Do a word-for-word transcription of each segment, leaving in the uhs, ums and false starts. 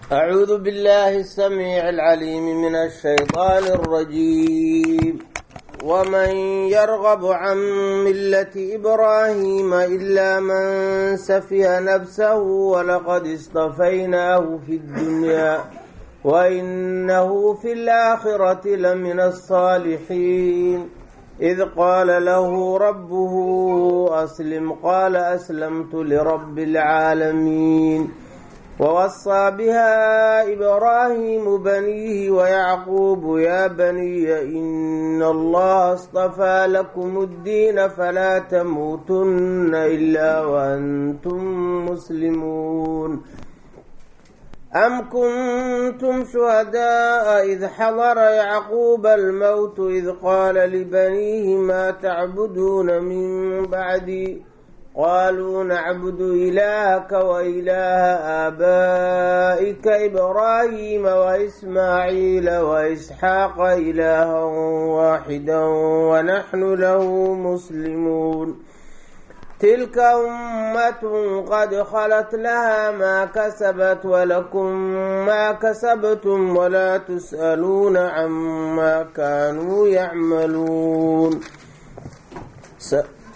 أعوذ بالله السميع العليم من الشيطان الرجيم. ومن يرغب عن ملة إبراهيم إلا من سفه نفسه ولقد اصطفيناه في الدنيا وإنه في الآخرة لمن الصالحين. إذ قال له ربه أسلم قال أسلمت لرب العالمين. ووصى بها إبراهيم بنيه ويعقوب يا بني إن الله اصطفى لكم الدين فلا تموتن إلا وأنتم مسلمون. أم كنتم شهداء إذ حضر يعقوب الموت إذ قال لبنيه ما تعبدون من بعدي قالوا نعبد إلهك وإله آبائك إبراهيم وإسماعيل وإسحاق إلها واحدا ونحن له مسلمون. تلك أمة قد خلت لها ما كسبت ولكم ما كسبتم ولا تسألون عما كانوا يعملون. س...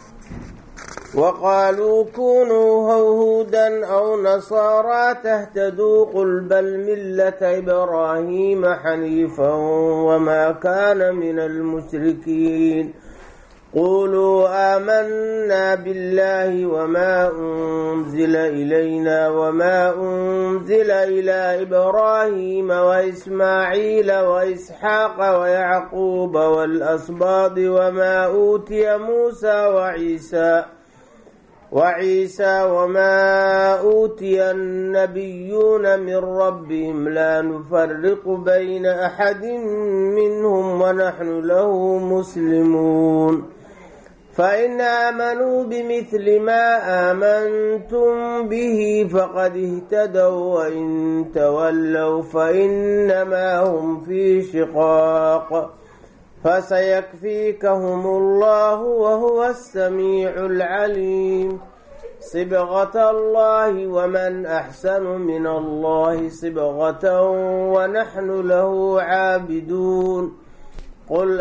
وقالوا كونوا هودا أو نصارى تهتدوا قل بل ملة إبراهيم حنيفا وما كان من المشركين. قولوا آمنا بالله وما أنزل إلينا وما أنزل إلى إبراهيم وإسماعيل وإسحاق ويعقوب والأسباط وما أوتي موسى وعيسى وعيسى وما أوتي النبيون من ربهم لا نفرق بين أحد منهم ونحن له مسلمون. فإن آمنوا بمثل ما آمنتم به فقد اهتدوا وإن تولوا فإنما هم في شقاق فسيكفيكهم الله وهو السميع العليم. صبغة الله ومن أحسن من الله صبغة ونحن له عابدون. قل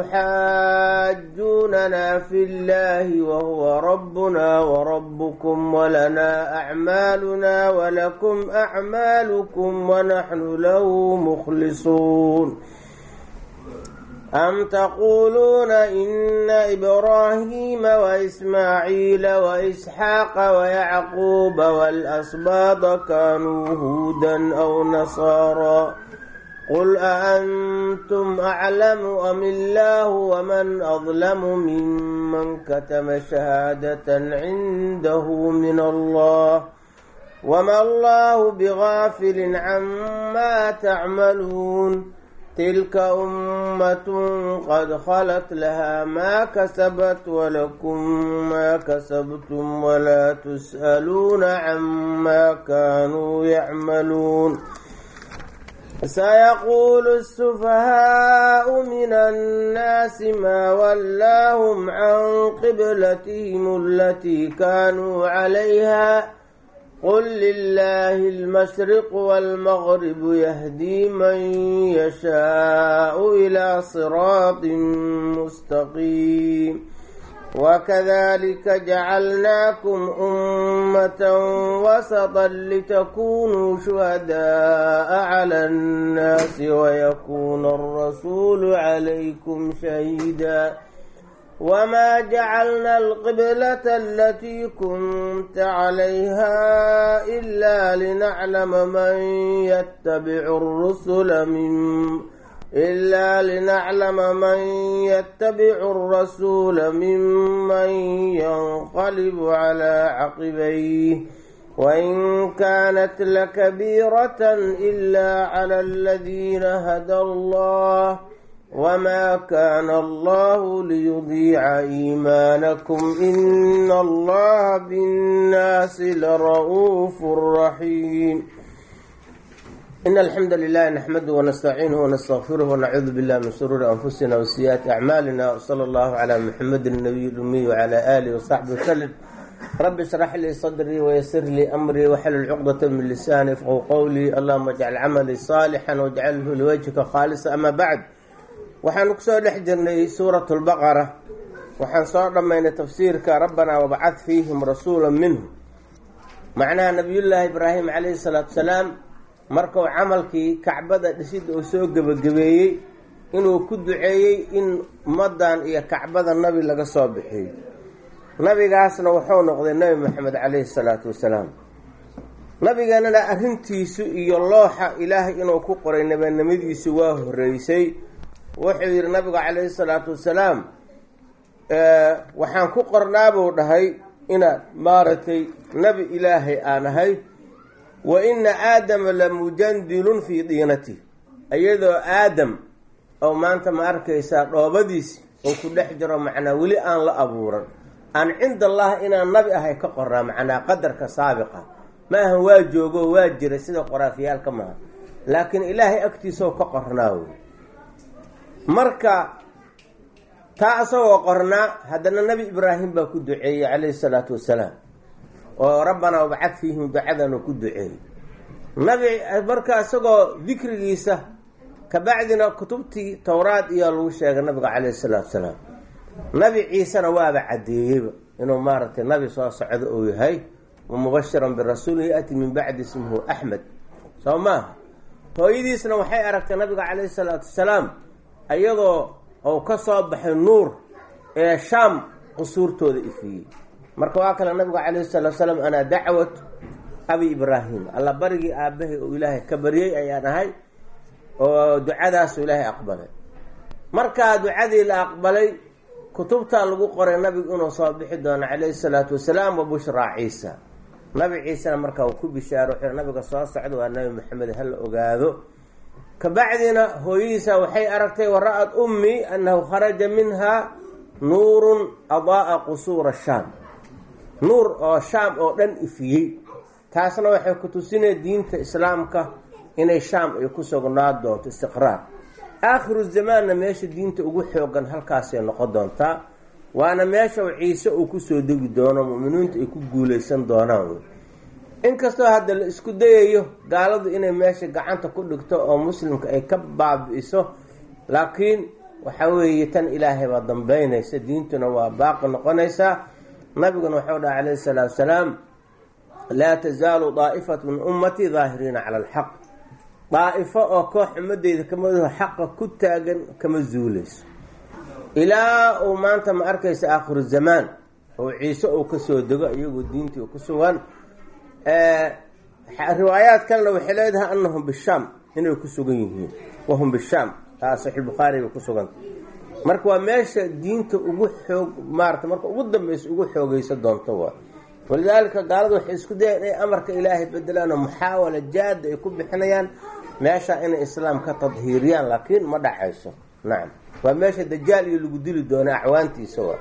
أتحاجوننا في الله وهو ربنا وربكم ولنا أعمالنا ولكم أعمالكم ونحن له مخلصون. أم تقولون إن إبراهيم وإسماعيل وإسحاق ويعقوب والأسباط كانوا هودا أو نصارى قل أأنتم أعلم أم الله ومن أظلم ممن كتم شهادة عنده من الله وما الله بغافل عما تعملون. تلك أمة قد خلت لها ما كسبت ولكم ما كسبتم ولا تسألون عما كانوا يعملون. سيقول السفهاء من الناس ما ولاهم عن قبلتهم التي كانوا عليها قل لله المشرق والمغرب يهدي من يشاء إلى صراط مستقيم. وكذلك جعلناكم أمة وسطا لتكونوا شهداء على الناس ويكون الرسول عليكم شهيدا. وما جعلنا القبلة التي كنت عليها إلا لنعلم من يتبع الرسل من إلا لنعلم من يتبع الرسول ممن ينقلب على عقبيه وإن كانت لكبيرة إلا على الذين هدى الله وما كان الله ليضيع إيمانكم إن الله بالناس لرؤوف رحيم. إن الحمد لله نحمده ونستعينه ونستغفره ونعوذ بالله من شرور أنفسنا وسيئات أعمالنا وصلى الله على محمد النبي الأمي وعلى آله وصحبه وسلم. رب اشرح لي صدري ويسر لي أمري واحلل عقدة من لساني يفقهوا قولي اللهم اجعل عملي صالحا واجعله لوجهك خالصا. أما بعد waxaan ku soo dhex jirnay suuratul baqara waxaan soo dhamaynay tafsiirka rabbana wab'ath fiihim rasuulan minhum macnaha nabiyullaahi ibraahim calayhi salaatu wasalaam markuu camalkii kacbada dhisid oo soo gabagabeeyey inuu ku duceeyey in ummadan iyo kacbada nabi laga soo bixiyo. nabigaasna wuxuu noqday nabi maxamed calayhi salaatu wasalaam. nabiganana arrintiisu iyo looxa ilaahay inuu ku qoray nabanimadiisu waa horeysay. wuxuu yidhi nabiga calayhi salaatu wasalaam waxaan ku qornaa buu dhahay inaad maaragtay nabi ilaahay aan ahay wa ina aadama la mujandilun fii diinati, iyadoo aadam oo maanta ma arkaysaa dhoobadiisi oo ku dhex jiro macnaa weli aan la abuuran aan cinda allah inaan nabi ahay ka qornaa macnaa qadarka saabiqa ma aha waa joogo waa jira sida qoraafiyaalka maaha laakiin ilaahay agtiisao ka qornaa wey. marka taa asagoo qornaa haddana nabi ibraahim baa ku duceeyey calayhi salaatu wasalaam oo rabbanaa wab'ath fiihim ducadan ku duceeyey nabi marka isagoo dikrigiisa kabacdina kutubtii towraad iyo lagu sheegay nabiga calayhi salaatu wasalaam. nabi ciisena waaba cadeeyeyba inuu maaragtay nabi soo socdo uu yahay wa mubashiran birasuulin ya'ti min bacdi ismuhu axmed soo maaha. hooyadiisna waxay aragtay nabiga calayhi salaatu wasalaam ayadoo ou ka soo baxay nuur ee shaam qusuurtooda ifiyey. marka waa kale nabiga calayhi salaatu wasalaam anaa dacwat abi ibraahim alla barigii aabbahay oo ilaahay ka baryey ayaan ahay oo ducadaasu ilaahay aqbalay. markaa ducadii la aqbalay kutubtaa lagu qoray nabigu inuu soo bixi doono calayhi salaatu wasalaam wa bushraa ciisa. nabi ciisena markaa uu ku bishaaro wuxuu nabiga soo socda waa nabi maxamed hala ogaado. kabacdina hooyadiisa waxay aragtay wara-ad ummi annahu kharaja minha nuurun adaa'a qusuura shaam, nuur oo shaam oo dhan ifiyey. taasna waxay ku tusinay diinta islaamka inay shaam ay ku sugnaa doonto istiqraar. aakhiru zamaanna meesha diinta ugu xoogan halkaasay noqon doontaa waana meesha ciise uu kusoo degi doono mu'miniintu ay ku guuleysan doonaan. inkastoo hadda la isku dayayo gaaladu inay meesha gacanta ku dhigto oo muslimka ay ka baabi'iso laakiin waxa weeye tan ilaahay baa dambeynaysa diintuna waa baaqi noqonaysaa. nabiguna wuxuu dhaha calayhi salaatu wasalaam laa tazaalu daa'ifatu min ummatii daahiriina cala alxaq, daa'ifo oo koox ummadeyda kamadaho xaqa ku taagan kama zuuleyso ilaa uu maanta ma arkaysa aakhiru zamaan oo ciise uu kasoo dego iyagoo diintii u ku sugan. riwaayaad kalena waxay leedahay anahum bishaam inay ku sugan yihiin wahum bishaam taa saxiix bukhaari bay ku suganta. marka waa meesha diinta ugu xoog maarata marka ugu dambeysa ugu xoogeysa doonto waa. walidaalika gaaladu waxay isku dayaan inay amarka ilaahay bedelaan oo muxaawala jaada ay ku bixinayaan meesha inay islaam ka tadhiiriyaan laakiin ma dhacayso. nacam waa meesha dajaal iyo lagu dili doono acwaantiisa waa.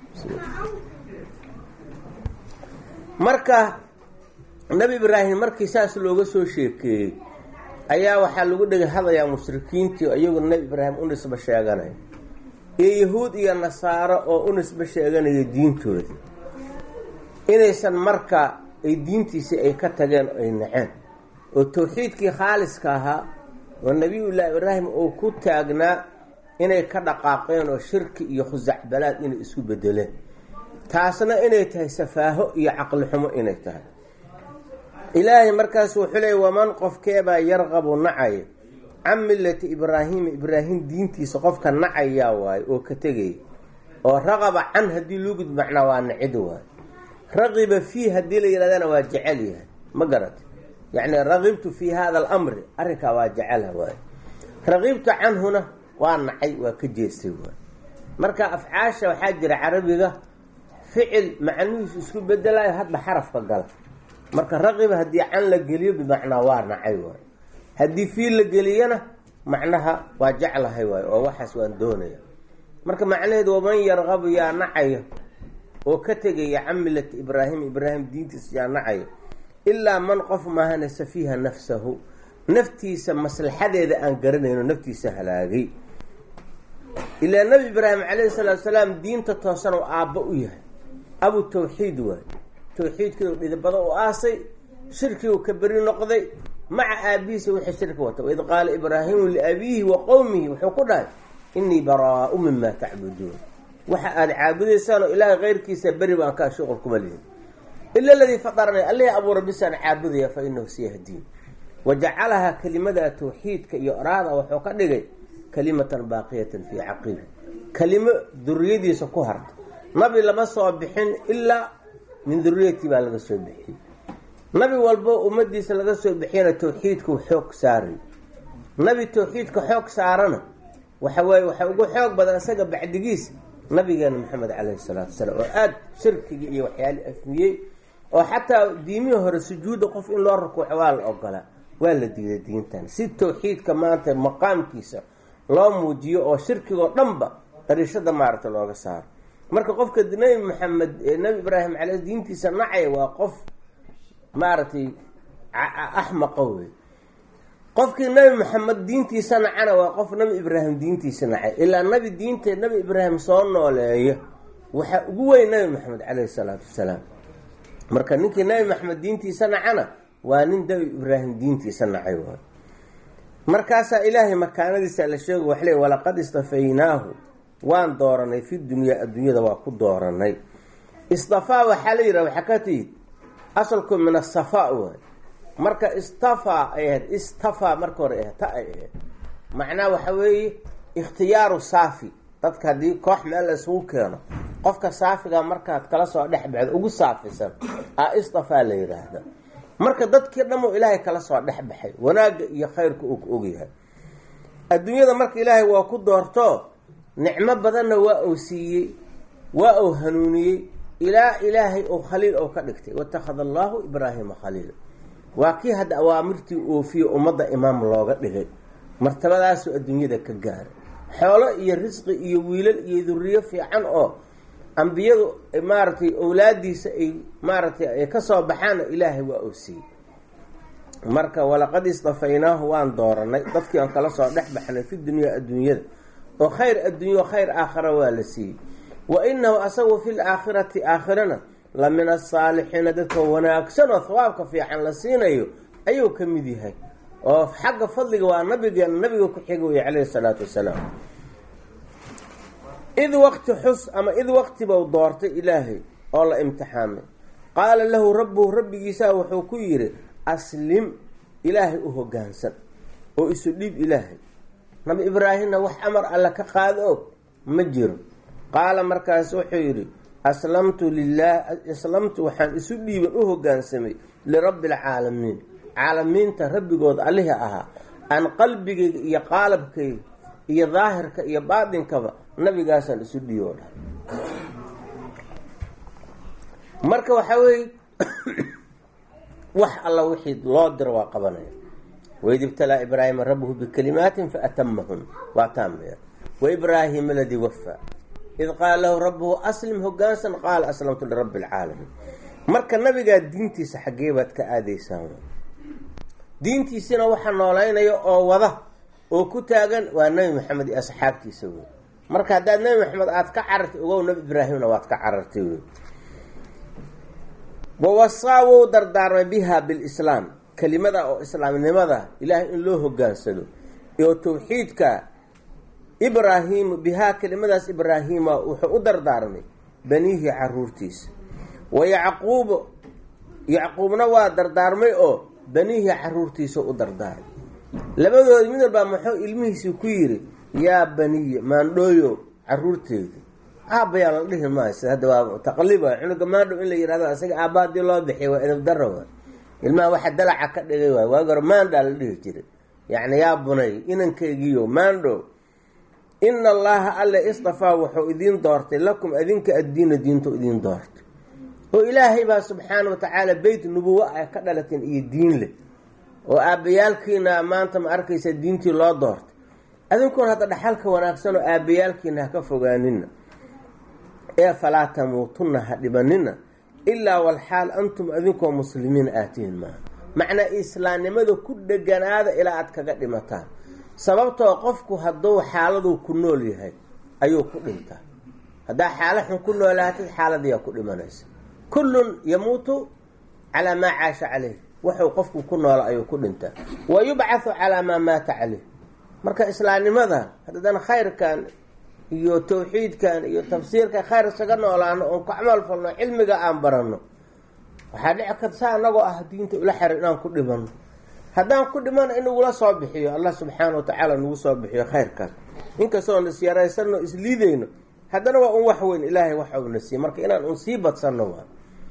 marka nabi ibraahim markii saas looga soo sheekeeyey ayaa waxaa lagu dhegay hadayaa mushrikiintii oo iyagu nabi ibraahim u nisba sheeganaya iyo yahuud iyo nasaaro oo u nisba sheeganaya diintooda inaysan marka ay diintiisii ay ka tageen ay naceen oo tawxiidkii khaaliska ahaa oo nabiyullaahi ibraahim uu ku taagnaa inay ka dhaqaaqeen oo shirki iyo khusacbalaad inay isku bedeleen. taasna inay tahay safaaho iyo caqli xumo inay tahay. ilaahay markaas wuxuu leeyay waman qofkeebaa yarqabu nacaya can millati ibraahiima ibraahim diintiisa qofka nacayaa waayo oo ka tegaya oo raqaba can haddii loo gud macnaa waa nacid waayo. raqiba fii haddii la yidhahdana waa jecel yahay ma garata yacni raqibtu fii hada alamri arrinkaa waa jecela waayo. raqibtu canhuna waa nacay waa ka jeestay waayo. marka afcaasha waxaa jira carabiga ficil macnihiisu isku bedelayo hadba xarafka gala. marka raqiba haddii can la geliyo bimacnaa waa nacay waayo, haddii fii la geliyana macnaha waa jeclahay waayo oo waxaas waan doonaya. marka macnaheedu waman yarqabu yaa nacaya oo ka tegaya can millati ibraahim ibraahim diintiisa yaa nacaya ilaa man qof maahana safiiha nafsahu naftiisa maslaxadeeda aan garanayno naftiisa halaagay. ilaa nabi ibraahim calayhi salaatu wasalaam diinta toosan oo aabba u yahay abu tawxiid waay tawxiidkii dhidibada u aasay shirkii uu ka bari noqday maca aabihiisa wixii shirki wata waid qaala ibraahimu liabiihi wa qowmihi wuxuu ku dhahay inii baraa'u mima tacbuduun waxa aada caabudaysaan oo ilaahay keyrkiisa beri baan kaa shuqul kuma lihin ila aladii fataranii allihii abuura bisaan caabudaya fa inahu sayahdiin wajacalahaa kelimada tawxiidka iyo oraada wuxuu ka dhigay kalimatan baaqiyatan fii caqibi kelimo duriyadiisa ku harta nabi lama soo bixin ilaa min duriyatii baa laga soo bixiyey nabi walbo ummadiisa laga soo bixiyana tawxiidka uu xoog saaray nabi tawxiidka xoog saarana waxa waaye waxa ugu xoog badan isaga bacdigiisa nabigeena maxamed calayhi salaatu wasalaam oo aada shirkiga iyo waxyaali afmiyey oo xataa diimihii hore sujuudda qof in loo rukuuco waa la ogolaa waa la diiday diintan si tawxiidka maanta maqaamkiisa loo muujiyo oo shirkigoo dhanba dariishada maaragta looga saaro marka qofka nabi maxamed nabi ibraahim caley diintiisa nacaya waa qof maaragtay axmaqa wey qofkii nabi maxamed diintiisa nacana waa qof nabi ibraahim diintiisa nacay ilaa nabi diinta nabi ibraahim soo nooleeya waxaa ugu weyn nabi maxamed caleyhi salaatu wasalaam marka ninkii nabi maxamed diintiisa nacana waa nin nabi ibraahim diintiisa nacay waay markaasaa ilaahay makaanadiisa la sheego wax leey walaqad istafaynaahu waan dooranay fi dunyaa adduunyada waa ku dooranay istafaa waxaa la yidhaha waxaa ka tiyid asalku min asafaa waay marka istafaa ay ahayd istafaa marka hore ahayd ta ay ahayd macnaha waxa weeye ikhtiyaaru saafi dadka haddii koox meel la isugu keeno qofka saafiga markaad kala soo dhex baxdo ugu saafisan a istafaa la yidhaahda marka dadkii dhammo ilaahay kala soo dhex baxay wanaagga iyo khayrka uu ku ogyahay adduunyada marka ilaahay waa ku doorto nicmo badanna waa uu siiyey waa uu hanuuniyey ilaa ilaahay uu khaliil oo ka dhigtay watakhada allaahu ibraahima khaliila waa kii hadda awaamirtii oofiye ummadda imaam looga dhigay martabadaasuu adduunyada ka gaaray xoolo iyo risqi iyo wiilal iyo duriyo fiican oo ambiyadu maaragtay owlaadiisa ay maaragtay ay ka soo baxaana ilaahay waa uu siiyey marka walaqad istafaynaahu waan dooranay dadkii aan kala soo dhex baxnay fi dunyaa adduunyada oo khayr adduunyo khayr aakhira waa la siiyey wa inahu asagu fi laakhirati aakhirana la min asaalixiina dadka wanaagsan oo hawaabka fiican la siinayo ayuu ka mid yahay oo xagga fadliga waa nabigeena nabiga ku xiga weye calayhi salaatu wasalaam id waqti xus ama id waqtibau doortay ilaahay oo la imtixaamay qaala lahu rabbuhu rabbigiisaa wuxuu ku yidhi aslim ilaahay u hoggaansan oo isu dhiib ilaahay nabi ibraahimna wax amar alla ka qaado og ma jiro qaala markaas wuxuu yidhi aslamtu lilah aslamtu waxaan isu dhiiban u hoggaansamay lirabbi alcaalamiin caalamiinta rabbigooda allihii ahaa aan qalbigayga iyo qaalabkayga iyo daahirka iyo baadinkaba nabigaasaan isu dhiibo dhahay marka waxaa weeye wax alla wixii loo diro waa qabanaya waid ibtalaa ibraahima rabbuhu bikalimaatin faatamahun waa taamaya waibraahima aladii wafaa id qaala lahu rabbuhu aslim hoggaansan qaala aslamtu lirabbi alcaalamiin marka nabigaa diintiisa xaggee baad ka aadaysaan diintiisina waxa noolaynaya oo wada oo ku taagan waa nabi maxamed iyo asxaabtiisa wey marka haddaad nabi maxamed aada ka carartay ogow nabi ibraahimna waad ka carartay wey wawasaa wou dardaarmay biha bilislaam kelimada oo islaamnimada ilaahay in loo hoggaansado iyo tawxiidka ibraahimu bihaa kelimadaas ibraahiima wuxuu u dardaarmay baniihi caruurtiisa wa yacquubu yacquubna waa dardaarmay oo baniihi caruurtiisa u dardaarmay labadoodi mid walbaa muxuu ilmihiisii ku yidhi yaa baniya maandhooyo caruurteeda aabbayaa la dhihi maayo sida hadda waa taqliba cunuga maandhow in la yihahdo isaga aabba haddii loo bixiya waa edab daro waay ilmaha waxa dalaca ka dhigay waay waagi hore maandhaa la dhihi jiray yacni yaa bunay inankaygiiyo maandhow ina allaha alle istafaa wuxuu idiin doortay lakum adinka addiina diinta idiin doortay oo ilaahay baa subxaana wa tacaala beyt nubuwa ay ka dhalateen iyo diin leh oo aabbayaalkiina maanta ma arkaysa diintii loo doortay adinkuna hadda dhaxalka wanaagsan oo aabbayaalkiina ha ka fogaanina ee falaa tamuutunna ha dhibanina ilaa walxaal antum adinkoo muslimiin aatihin maaha macnaa islaamnimada ku dheganaada ilaa aad kaga dhimataan sababtoo qofku hadduu xaaladuu ku nool yahay ayuu ku dhintaa haddaa xaalo xun ku noolaatid xaaladiyaa ku dhimanaysa kullun yamuutu calaa maa caasha caleyh, wuxuu qofku ku noola ayuu ku dhintaa, wa yubcathu calaa maa maata caleyh. marka islaamnimadan haddaan khayrkan iyo tawxiidkan iyo tafsiirka khayr isaga noolaano oon ku camal falno, cilmiga aan baranno, waxaa dhici karta saa anagoo ah diinta ula xiran inaan ku dhimano. haddaan ku dhimano in nagula soo bixiyo allah subxaana wa tacaala nagu soo bixiyo khayrkaas, inkastoon isyaraysano isliideyno, haddana waa un wax weyn ilaahay waxa uuna siiye, marka inaan un sii badsanno waa.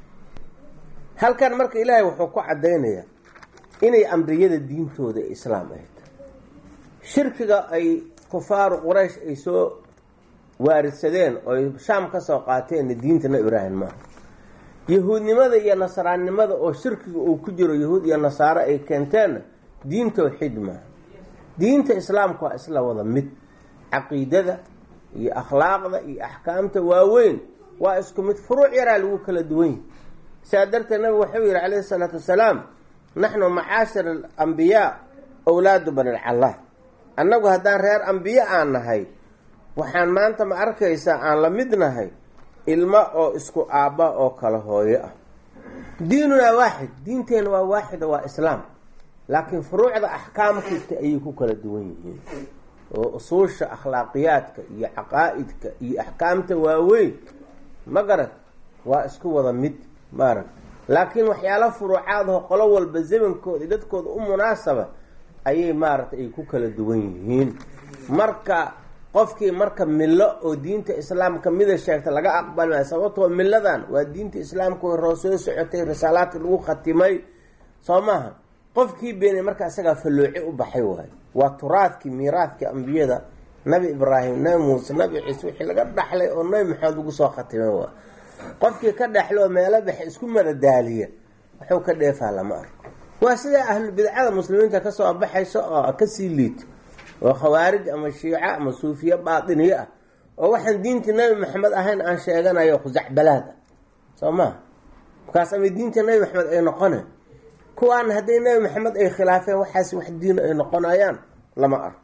halkan marka ilaahay wuxuu ku caddaynayaa inay ambiyada diintooda ee islaam ahayd. shirkiga ay kufaaru quraysh ay soo waaridsadeen oo ay shaam ka soo qaateen diinta nabi ibraahim maaha. yahuudnimada iyo nasraannimada oo shirkiga uu ku jiro yahuud iyo nasaaro ay keenteen diin tawxiid maaha. diinta islaamka waa isla wada mid, caqiidada iyo akhlaaqda iyo axkaamta waaweyn waa isku mid, furuuc yaraa lagu kala duwan yahay. sidaa darteed nabigu wuxuu yihi calayhi salaatu wasalaam, naxnu macaashir alambiyaa awlaadu bani lcallah. annagu haddaan reer ambiye aan nahay, waxaan maanta ma arkaysaa aan la mid nahay ilmo oo isku aabba oo kala hooyo ah. diinunaa waaxid, diinteena waa waaxida, waa islaam, laakiin furuucda axkaamkiisa ayay ku kala duwan yihiin, oo usuusha akhlaaqiyaadka iyo caqaa'idka iyo axkaamta waaweyn ma garad waa isku wada mid maarag. laakiin waxyaala furuucaadaho qolo walba zamankooda iyo dadkooda u munaasaba ayay maaragtay ay ku kala duwan yihiin. marka qofkii marka milo oo diinta islaamka mida sheegta laga aqbali maayo, sababtoo miladan waa diinta islaamka hore soo socotay, risaalaadka lagu khatimay soo maaha. qofkii beenay marka isagaa fallooci u baxay waayo, waa turaadkii miiraadkii ambiyada nabi ibraahim, nabi muuse, nabi ciise wixii laga dhaxlay oo nabi maxamed lagu soo khatimay waa. qofkii ka dhexloo meelo baxe isku madadaaliya wuxuu ka dheefaa lama arko. waa sida ahlu bidcada muslimiinta kasoo baxayso oo kasii liito, oo khawaarij ama shiica ama suufiye baatiniye ah, oo waxaan diintii nabi maxamed ahayn aan sheeganayo khusacbalaad ah soo maha. markaas ama diinta nabi maxamed ay noqoneen, kuwaan hadday nabi maxamed ay khilaafeen waxaas wax diin ay noqonayaan lama arko.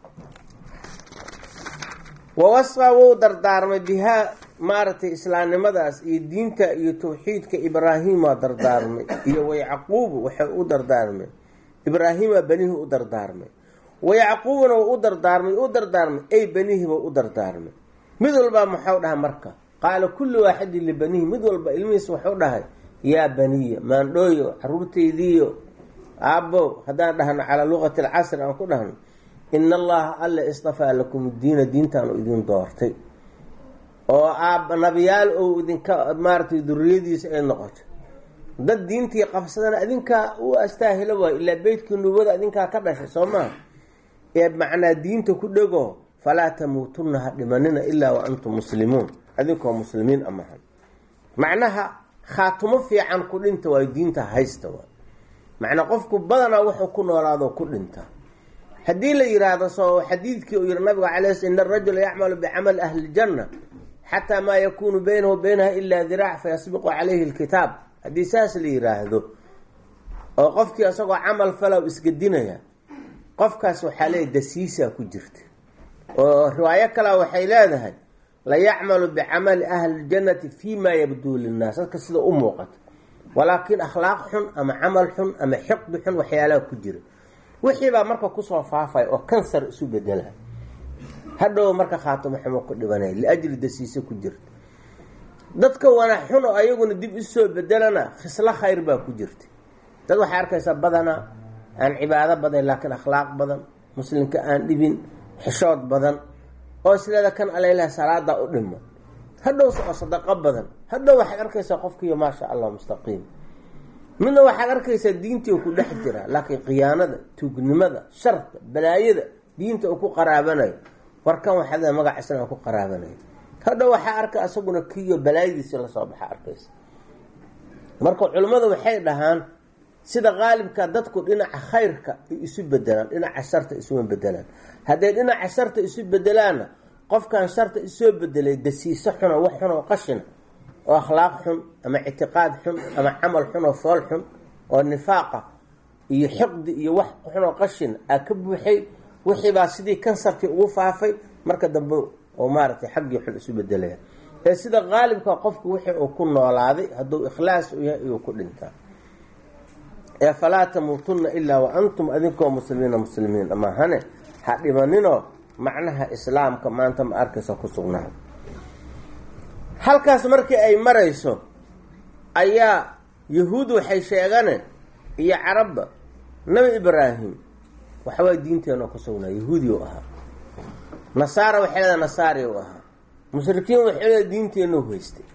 wawasfa wuu dardaarmay bihaa maaragtay islaamnimadaas iyo diinta iyo tawxiidka ibraahim waa dardaarmay, iyo wayacquubu waxay u dardaarmay, ibraahima banihi u dardaarmay, wayacquubuna wuu u dardaarmay u dardaarmay ay banihiba u dardaarmay. mid walbaa maxau dhahay marka, qaala kullu waaxidin libanihi, mid walba ilmihiisa waxuu dhahay yaa baniya, maandhooyo caruurteydiiyo aabbo, haddaan dhahno calaa luqati alcasri aan ku dhahno, ina allaha alla istafaa lakum diina, diintaanu idin doortay, oo aab nabiyaal ou idinka maaragtay duriyadiisa ay noqoto. dad diintii qabsadana adinkaa u astaahilo waayo, ilaa beytkii nubuwada adinkaa ka dhashay soo maha. ee macnaa diinta ku dhego, falaa tamuutunna ha dhimanina ilaa wa antum muslimuun, adinkoo muslimiin amahan. macnaha khaatumo fiican ku dhinta waayo, diinta haysta waay. macnaa qofku badanaa wuxuu ku noolaado ku dhinta. haddii la yiraahdo soo xadiidkii uu yihi nabiga calay sl ina arajula yacmalu bicamali ahli ljanna xataa maa yakunu baynahu baynaha ilaa diraac fayasbiqu calayhi lkitaab, haddii saas la yiraahdo oo qofkii isagoo camal falow isgedinaya, qofkaas waxaa leeyahy dasiisaa ku jirta. oo riwaayo kalea waxay leedahay la yacmalu bicamali ahli ljannati fii maa yabduu linnaas, dadka sida u muuqata, walaakin akhlaaq xun ama camal xun ama xiqdi xun waxyaalaha ku jira. wixii baa marka kusoo faafaya oo kansar isu bedela, hadhow marka khaatimo xumo ku dhibanaya liajli dasiise ku jirta. dadka wanaag xun oo ayaguna dib isoo bedelana khislo khayr baa ku jirta. dad waxaa arkaysa badana aan cibaado badan laakiin akhlaaq badan, muslimka aan dhibin, xishood badan, oo sideeda kan alaylaha salaada u dhimo, hadhow oo sadaqo badan, hadhow waxaad arkaysaa qofkiiyo maasha allah mustaqiim. midna waxaad arkaysaa diintii ku dhex jira, laakiin khiyaanada, tuugnimada, sharta, balaayada diinta uu ku qaraabanayo, warkan waxaa magaciisana ku qaraabanayo. hadhow waxaa arka isaguna kiyo balaayadiisi lasoo baxa arkaysa. marka culimmadu waxay dhahaan sida qaalibka dadku dhinaca khayrka ay isu bedelaan, dhinaca sharta isuma bedelaan. hadday dhinaca sharta isu bedelaanna qofkan sharta isoo bedelay dasiiso xuna, wax xun oo qashina, oo akhlaaq xun ama ictiqaad xun ama camal xun oo fool xun oo nifaaqa iyo xiqdi iyo wax xun oo qashin aa ka buuxay, wixii baa sidii kansarkii ugu faafay, marka dambe oo maaragtay xaggii xun isu bedelaya. ee sida qaalibka qofku wixii uu ku noolaaday hadduu ikhlaas u yahay iyuu ku dhintaa. ee falaa tamuutunna ilaa wa antum adinkoo muslimiina muslimiin amahane ha dhimaninoo macnaha islaamka maanta ma arkaysa ku sugnaa. halkaas markii ay marayso ayaa yahuud waxay sheegane iyo carabba nabi ibraahim waxawaa diinteenoo ku sugnaa, yahuudi u ahaa. nasaara waxay leedahay nasaari u ahaa. mushrikiin waxay leedahay diinteenoo haystay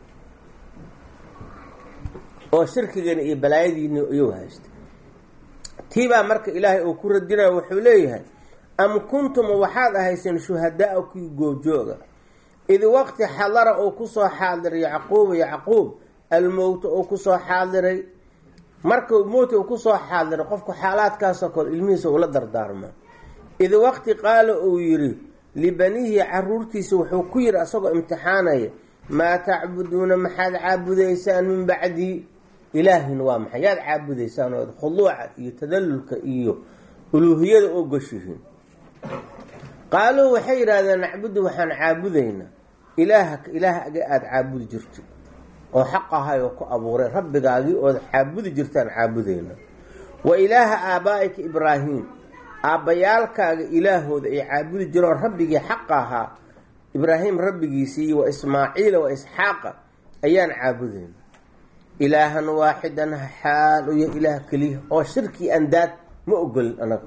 oo shirkigeena iyo balaayadiina iyuu haystay. tiibaa marka ilaahay uu ku radinayo wuxuu leeyahay am kuntum waxaad ahayseen shuhadaa kii goobjooga id waqti xadara uu kusoo xaadiray yacquuba yacquub almowta uu kusoo xaadiray. markuu mowta uu kusoo xaadiray qofku xaalaadkaasoo kale ilmihiisa ula dardaarma. id waqti qaala uu yidhi libanihi caruurtiisa wuxuu ku yidhi asagoo imtixaanaya maa tacbuduuna maxaad caabudaysaan min bacdii, ilaahina waa maxay yaad caabudaysaan ood khuduuca iyo tadallulka iyo uluuhiyada oo gashihiin. qaaluu waxay yidhahdeen nacbudu waxaan caabudaynaa ilaahaka ilaahaga aada caabudi jirto oo xaq ahay oo ku abuuray rabbigaagii ood caabudi jirtaan caabudayna. wa ilaaha aabaa'ika ibraahim aabbayaalkaaga ilaahooda ay caabudi jiroo rabbigii xaq ahaa ibraahim rabbigiisii wa ismaaciila wa isxaaqa ayaan caabudayna. ilaahan waaxidan xaal uya ilaah keliya oo shirkii andaad ma ogolin anaga.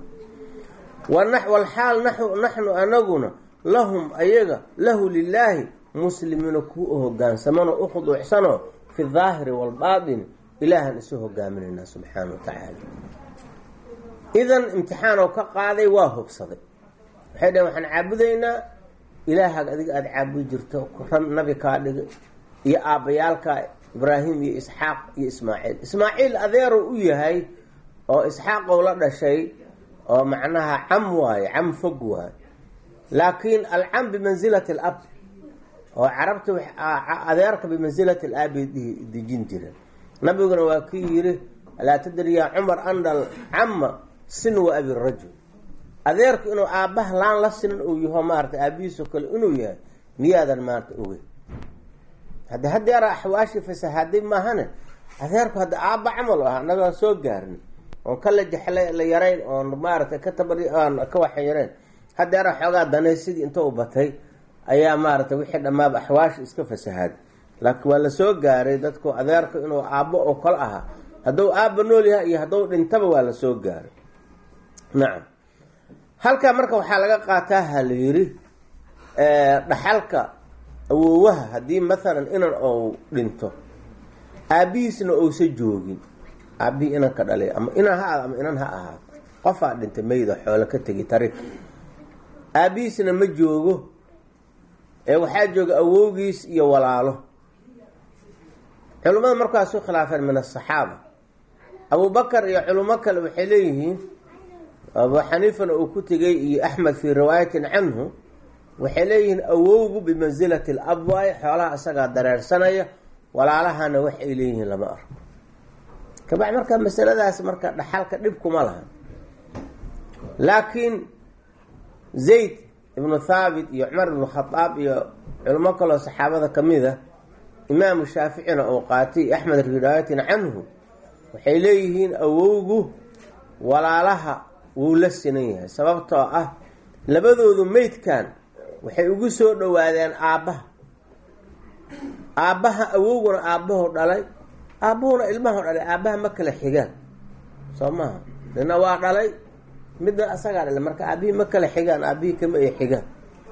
walxaal naxnu anaguna lahum ayaga lahu lilaahi muslimiina kuu u hogaansamanoo u khuduucsanoo fi daahiri waalbaatini ilaahan isu hogaaminaynaa subxaana wa tacaala. idan imtixaanoo ka qaaday waa hubsaday. waxay dhaheen waxaan caabudaynaa ilaahaga adiga aada caabudi jirto nabi kaa dhigay iyo aabbayaalkaa ibraahim iyo isxaaq iyo ismaaciil. ismaaciil adeeruu u yahay oo isxaaqou la dhashay oo macnaha cam waaye, cam fog waaye. laakiin alcam bimansilati alab oo carabta adeerka bimansilati alaabay dejin jireen. nabiguna waa kii yidhi laa tadri yaa cumar ana alcama sinwa abi rajul, adeerku inuu aabbaha laan la sinan uu yaho maarata aabihiisoo kale inuu yahay miyaadan maanta ogey. hadda hadeera axwaashii fasahaaday maahane adeerku hadda aabba camal u ahaa nagaa soo gaarin oon ka la jexla la yarayn oon maaragtay ka tabari aan ka waxa yareen. hadeera xoogaa danaysidii inta u batay ayaa maaragtay wixii dhammaaba axwaashi iska fasahaaday. laakiin waa la soo gaaray dadku adeerku inuu aabbo oo kale ahaa hadduu aabba nool yahay iyo hadduu dhintaba waa la soo gaaray. nacam halkaa marka waxaa laga qaataa ha la yidhi dhaxalka awoowaha haddii maalan inan ou dhinto aabbihiisna ousa joogin, aabbihii inan ka dhalay ama inan ha ama inan ha ahaato qofaa dhintay mayda xoolo ka tegi tarig, aabbihiisna ma joogo ee waxaa jooga awowgiis iyo walaalo. culimmada markaasu khilaafeen min asaxaaba. abubakar iyo culimo kale waxay leeyihiin abu xaniifana uu ku tegay iyo axmed fii riwaayatin canhu waxay leeyihiin awowgu bimansilati alab waaye, xoolaha isagaa dareersanaya, walaalahana waxay leeyihiin lama arko. kabacdi marka masaladaas marka dhaxalka dhib kuma laha. laakiin zayd ibnu thaabit iyo cumar ibnu khadaab iyo culimo kaloo saxaabada ka mid a imaamu shaaficina uu qaatay axmed riwaayatin canhu waxay leeyihiin awowgu walaalaha wuu la sinan yahay, sababtoo ah labadoodu meydkan waxay ugu soo dhowaadeen aabbaha. aabbaha awowguna aabbahu dhalay, aabbuhuna ilmahu dhalay, aabbaha ma kala xigaan soo maha. nina waa dhalay midna asagaa dhalay, marka aabbihii ma kala xigaan, aabbihii kama ay xigaan.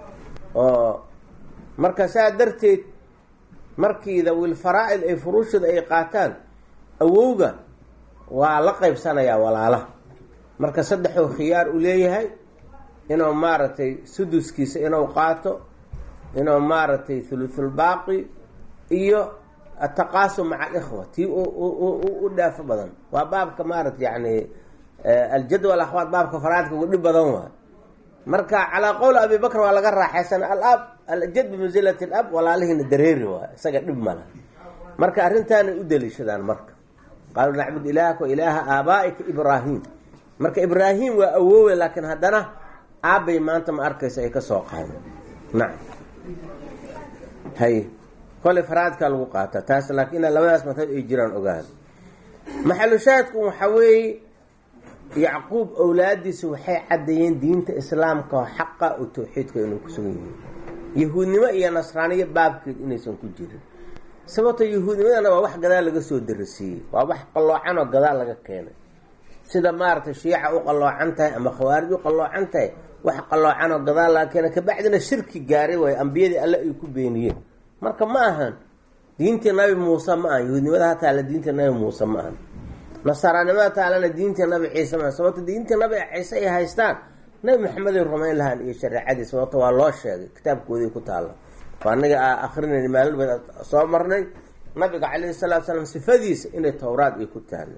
oo marka saa darteed markii dawil faraa'id ay furuushada ay qaataan awowga waa la qaybsanayaa walaalaha. marka saddexuu khiyaar u leeyahay inuu maaragtay suduskiisa inuu qaato, inuu maaragtay thuluthulbaaqi iyo ataqaasum maca alikhwa tii u dhaafo badan. waa baabka maaragta yani aljadwal akhwaat baabka faraadka ugu dhib badan waay. marka calaa qowl abi bakr waa laga raaxaysan alab aljad bimansilati alab, walaalihiina dareeri waay, isaga dhib mala. marka arrintaanay u daliishadaan. marka qaaluu nacbud ilaahaka wa ilaaha aabaa'ika ibraahim. marka ibraahim waa awoowe, laakiin haddana aabbay maanta ma arkaysa ay ka soo qaadeen. nacam hay kole faraadka lagu qaata taas, laakiin labadaas madhab ay jiraan ogaada. maxalu shaahidku waxaa weeye yacquub awlaadiisa waxay caddeeyeen diinta islaamka oo xaqa oo tawxiidka inuu ku sugan yihiin, yahuudnimo iyo nasraaniyo baabkeed inaysan ku jirin. sababto yahuudnimadana waa wax gadaal laga soo darasiiyey, waa wax qalloocan oo gadaal laga keenay, sida maaragtay shiica u qalloocan tahay ama khawaarij u qalloocan tahay, wax qalloocan oo gadaal laga keenay kabacdina shirki gaaray waayo ambiyadii alle ay ku beeniyeen. marka ma ahan diintii nabi muuse ma ahan, yahuudnimada hataala diinta nabi muuse ma ahan, nasaranimada taalana diinta nabi ciise ma ahan. sababto diinta nabi ciise ay haystaan nabi maxamed ay rumayn lahaan iyo shareecadii, sababto waa loo sheegay kitaabkoodii ku taalla. waa anaga a akrinayna maalin baad soo marnay nabiga calayhi salaatu salaam sifadiisa inay towraad ay ku taalla.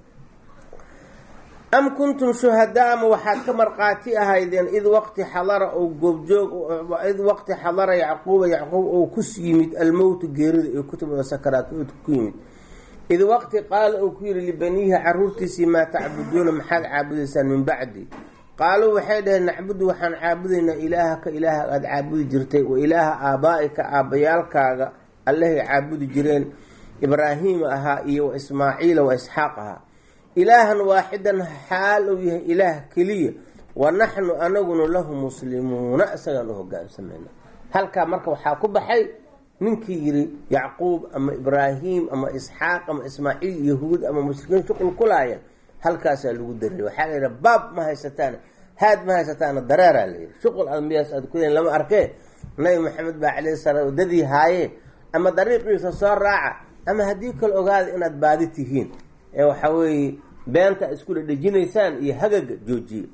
am kuntum shuhadaa, ma waxaad ka marqaati ahaydeen id waqti xadara ou goobjoog id waqti xadara yacquuba yacquub ou ku yimid almowtu geerida ee ku timid sakaraatmowtka ku yimid, id waqti qaala uu ku yihi libaniihi caruurtiisii maa tacbuduuna maxaad caabudaysaan min bacdi, qaaluu waxay dhaheen nacbudu waxaan caabudaynaa ilaahaka ilaaha aada caabudi jirtay, wa ilaaha aabaa'ika aabbayaalkaaga allahay caabudi jireen, ibraahiima ahaa iyo wa ismaaciila wa isxaaq ahaa, ilaahan waaxidan xaal uu yahay ilaah keliya, wa naxnu anaguna lahu muslimuuna isagaan u hogaansamayna. halkaa marka waxaa ku baxay ninkii yidhi yacquub ama ibraahim ama isxaaq ama ismaaciil yahuud ama mushrikiin shuqul kulaaya, halkaasaa lagu daray. waxaa la yidhi baab ma haysataan, haad ma haysataana dareeraa la yidhi, shuqul ambiyaas aad kudayn lama arkee, nabi maxamed baa calayhi salaam wadadii haayeen, ama dariiqiisa soo raaca, ama haddii kale ogaada inaad baadi tihiin ee waxaa weeye beenta iskula dhejinaysaan iyo hagaga joojiye.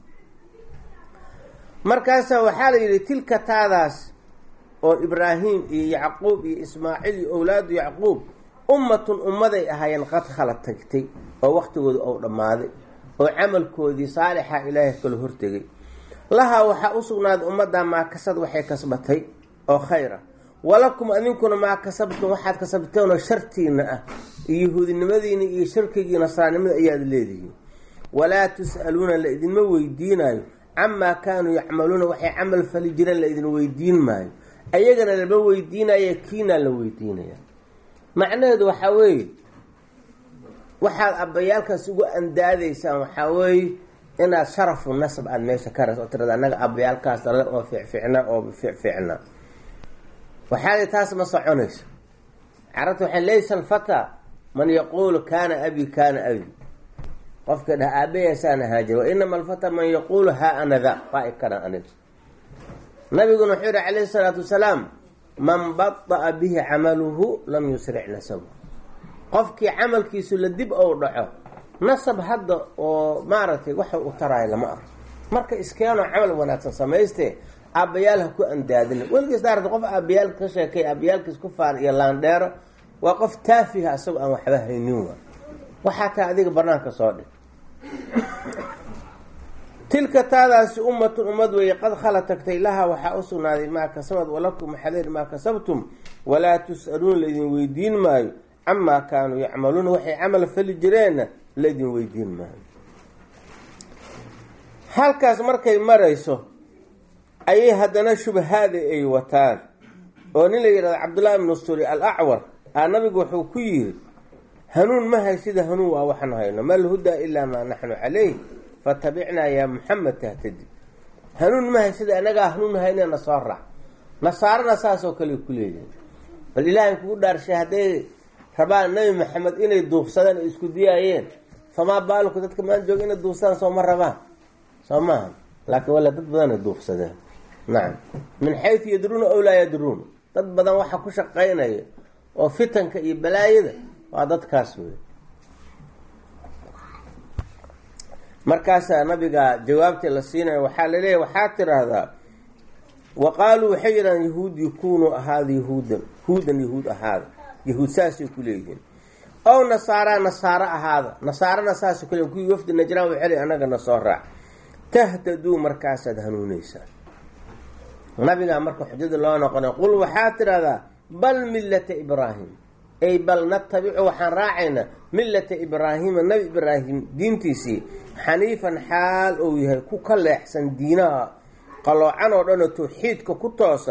markaasaa waxaa la yidhi tilka taadaas oo ibraahim iyo yacquub iyo ismaaciil iyo owlaadu yacquub ummatun ummaday ahaayeen qad khala tagtay oo waktigooda ou dhammaaday oo camalkoodii saalixa ilaahay kala hortegay, lahaa waxaa u sugnaaday ummaddaa maa kasad waxay kasbatay oo khayra, walakum adinkuna maa kasabtum waxaad kasabteenoo shartiina ah, iyo yahuudinimadiina iyo shirkigii nasraanimada ayaad leedihiin. walaa tus'aluuna la idinma weydiinaayo camaa kaanuu yacmaluuna waxay camal fali jireen la idin weydiin maayo, ayagana lama weydiinaya kiinaa la weydiinaya. macnaheedu waxaa weeye waxaad abbayaalkaas ugu andaadaysaan waxaa weeye inaad sharafu nasab aada meesha ka ras oo tirada annaga abbayaalkaas alle oo fiicfiicnaa oo fiicfiicnaa. waxaa taas ma soconayso. carabta waxay laysa alfataa man yaquulu kaana abi kaana abi, qofka dhah aabayaasaan ahaa jira, wainama alfataa man yaquulu haa ana da faa kana anig. nabiguna wuxuu yihi calayhi salaatu wasalaam man bada'a bihi camaluhu lam yusric nasabu, qofkii camalkiisu la dib ou dhaco nasab hadda oo maaragtay waxa u taraayo lama arko. marka iskeenoo camal wanaagsan samaystee aabbayaal ha ku andaadina. weligiis daarata qof aabbayaalka ka sheekay aabbayaalkiis ku faan iyo laandheero waa qof taafiha isagoo aan waxba haynin waa waxaa taa adiga banaanka soo dhig. tilka taadaasi ummatun ummad weeye qad khala tagtay, lahaa waxaa u sugnaaday maa kasabad, walakum maxadeer maa kasabtum, walaa tus'aluuna laydin weydiin maayo camaa kaanuu yacmaluuna waxay camal fali jireenna laydin weydiin maayo. halkaas markay marayso ayay haddana shubahaada ay wataan oo nin la yidhahdo cabdullaahi ibnu suri alacwar aa nabigu wuxuu ku yidhi hanuun ma hay sida hanuun waa waxaan hayno, mal hudaa ilaa maa naxnu calayh fatabicnaa yaa muxamed tahtadi. hanuun ma hay sida anagaa hanuun hayna na soo raac. nasaarana saasoo kale ku leeyihin. bal ilaahay kugu dhaarshay hadday rabaan nabi maxamed inay duufsadaan ay isku diyaayeen, famaa baaluku dadka maan jooga inay duufsadaan soo ma rabaan soo maaha. laakiin wala dad badan ay duufsadeen. nacam min xaytu yadruuna ow laa yadruuna, dad badan waxa ku shaqaynaya oo fitanka iyo balaayada waa dadkaas wey. markaasaa nabiga jawaabtii la siinayo waxaa laleeyahy waxaa tiraahdaa wa qaaluu waxay yidhahdeen yahuud yakuunu ahaada yahuudan huudan yahuud ahaada, yahuud saasay ku leeyihiin, ow nasaaraa nasaaro ahaada, nasaarana saasay ku leeyihin. kuwii wafdi najraan waxay leeyihin annagana soo raac, tahtaduu markaasaad hanuunaysaa. nabigaa marka xujada loo noqonay qul waxaa tidhahdaa bal millata ibraahim, ay bal natabicu waxaan raacaynaa millata ibraahiima nabi ibraahim diintiisii, xaniifan xaal ou yahay ku ka leexsan diinaha qaloocan oo dhan oo tawxiidka ku toosan,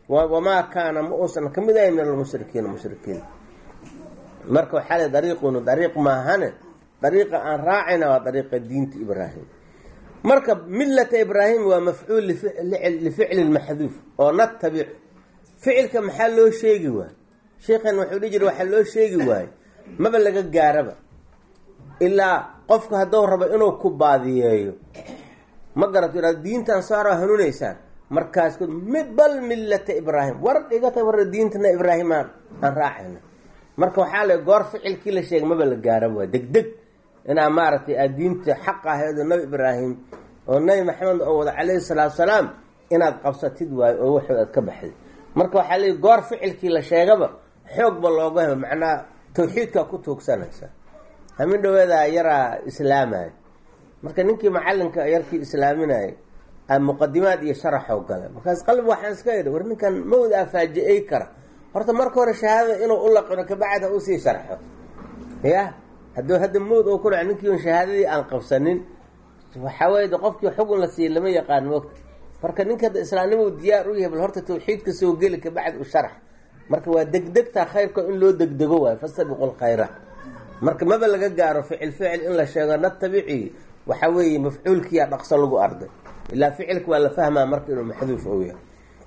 wamaa kaana ma uusan ka mid ahay min almushrikiina mushrikiin. marka waxaa le dariiqunu dariiq maahane dariiqa aan raacayna waa dariiqa diinta ibraahim. marka millata ibraahim waa mafcuul lificli maxduuf oo natabic. ficilka maxaa loo sheegi waayo? sheekhan wuxuu dhihi jira waxaa loo sheegi waayo maba laga gaaraba ilaa qofka hadduu rabo inuu ku baadiyeeyo ma garato iraad diintan saaro hanuunaysaan markaas mid bal millata ibraahim war dhigata war diintana ibraahimaan aan raacayna. marka waxaa le goor ficilkii la sheegay maba la gaaraba waa degdeg inaa maaragtay aad diinta xaq ahayd oo nabi ibraahim oo nabi maxamed oo wada calayhi salaatu salaam inaad qabsatid waayo oo waxood aad ka baxday. marka waxaa leeyahy goor ficilkii la sheegaba xoogba looga helo macnaa tawxiidkaa ku tuugsanaysa. hamin dhaweedaa yaraa islaamaya marka ninkii macalinka yarkii islaaminayay a muqadimaad iyo sharaxoo galay markaas qalbi waxaan iska idhi war ninkan mawdaa faaji-ay kara horta marka hore shahaadada inuu u laqino kabacd ha usii sharxo ya hadduu hadda mawd oo ku dhac ninkii un shahaadadii aan qabsanin waxaa weye de qofkii xugun la siiyey lama yaqaan moogta. marka ninka hadda islaamnimau diyaar u yahay bal horta tawxiidka soo geli kabacd u sharax. marka waa degdegtaa khayrka in loo degdego waayo fastabiqu lkhayraat. marka maba laga gaaro ficil ficil in la sheego natabici waxaa weeye mafcuulkiyaa dhaqso lagu arday ilaa ficilka waa la fahmaa marka inuu maxduuf ou yahay.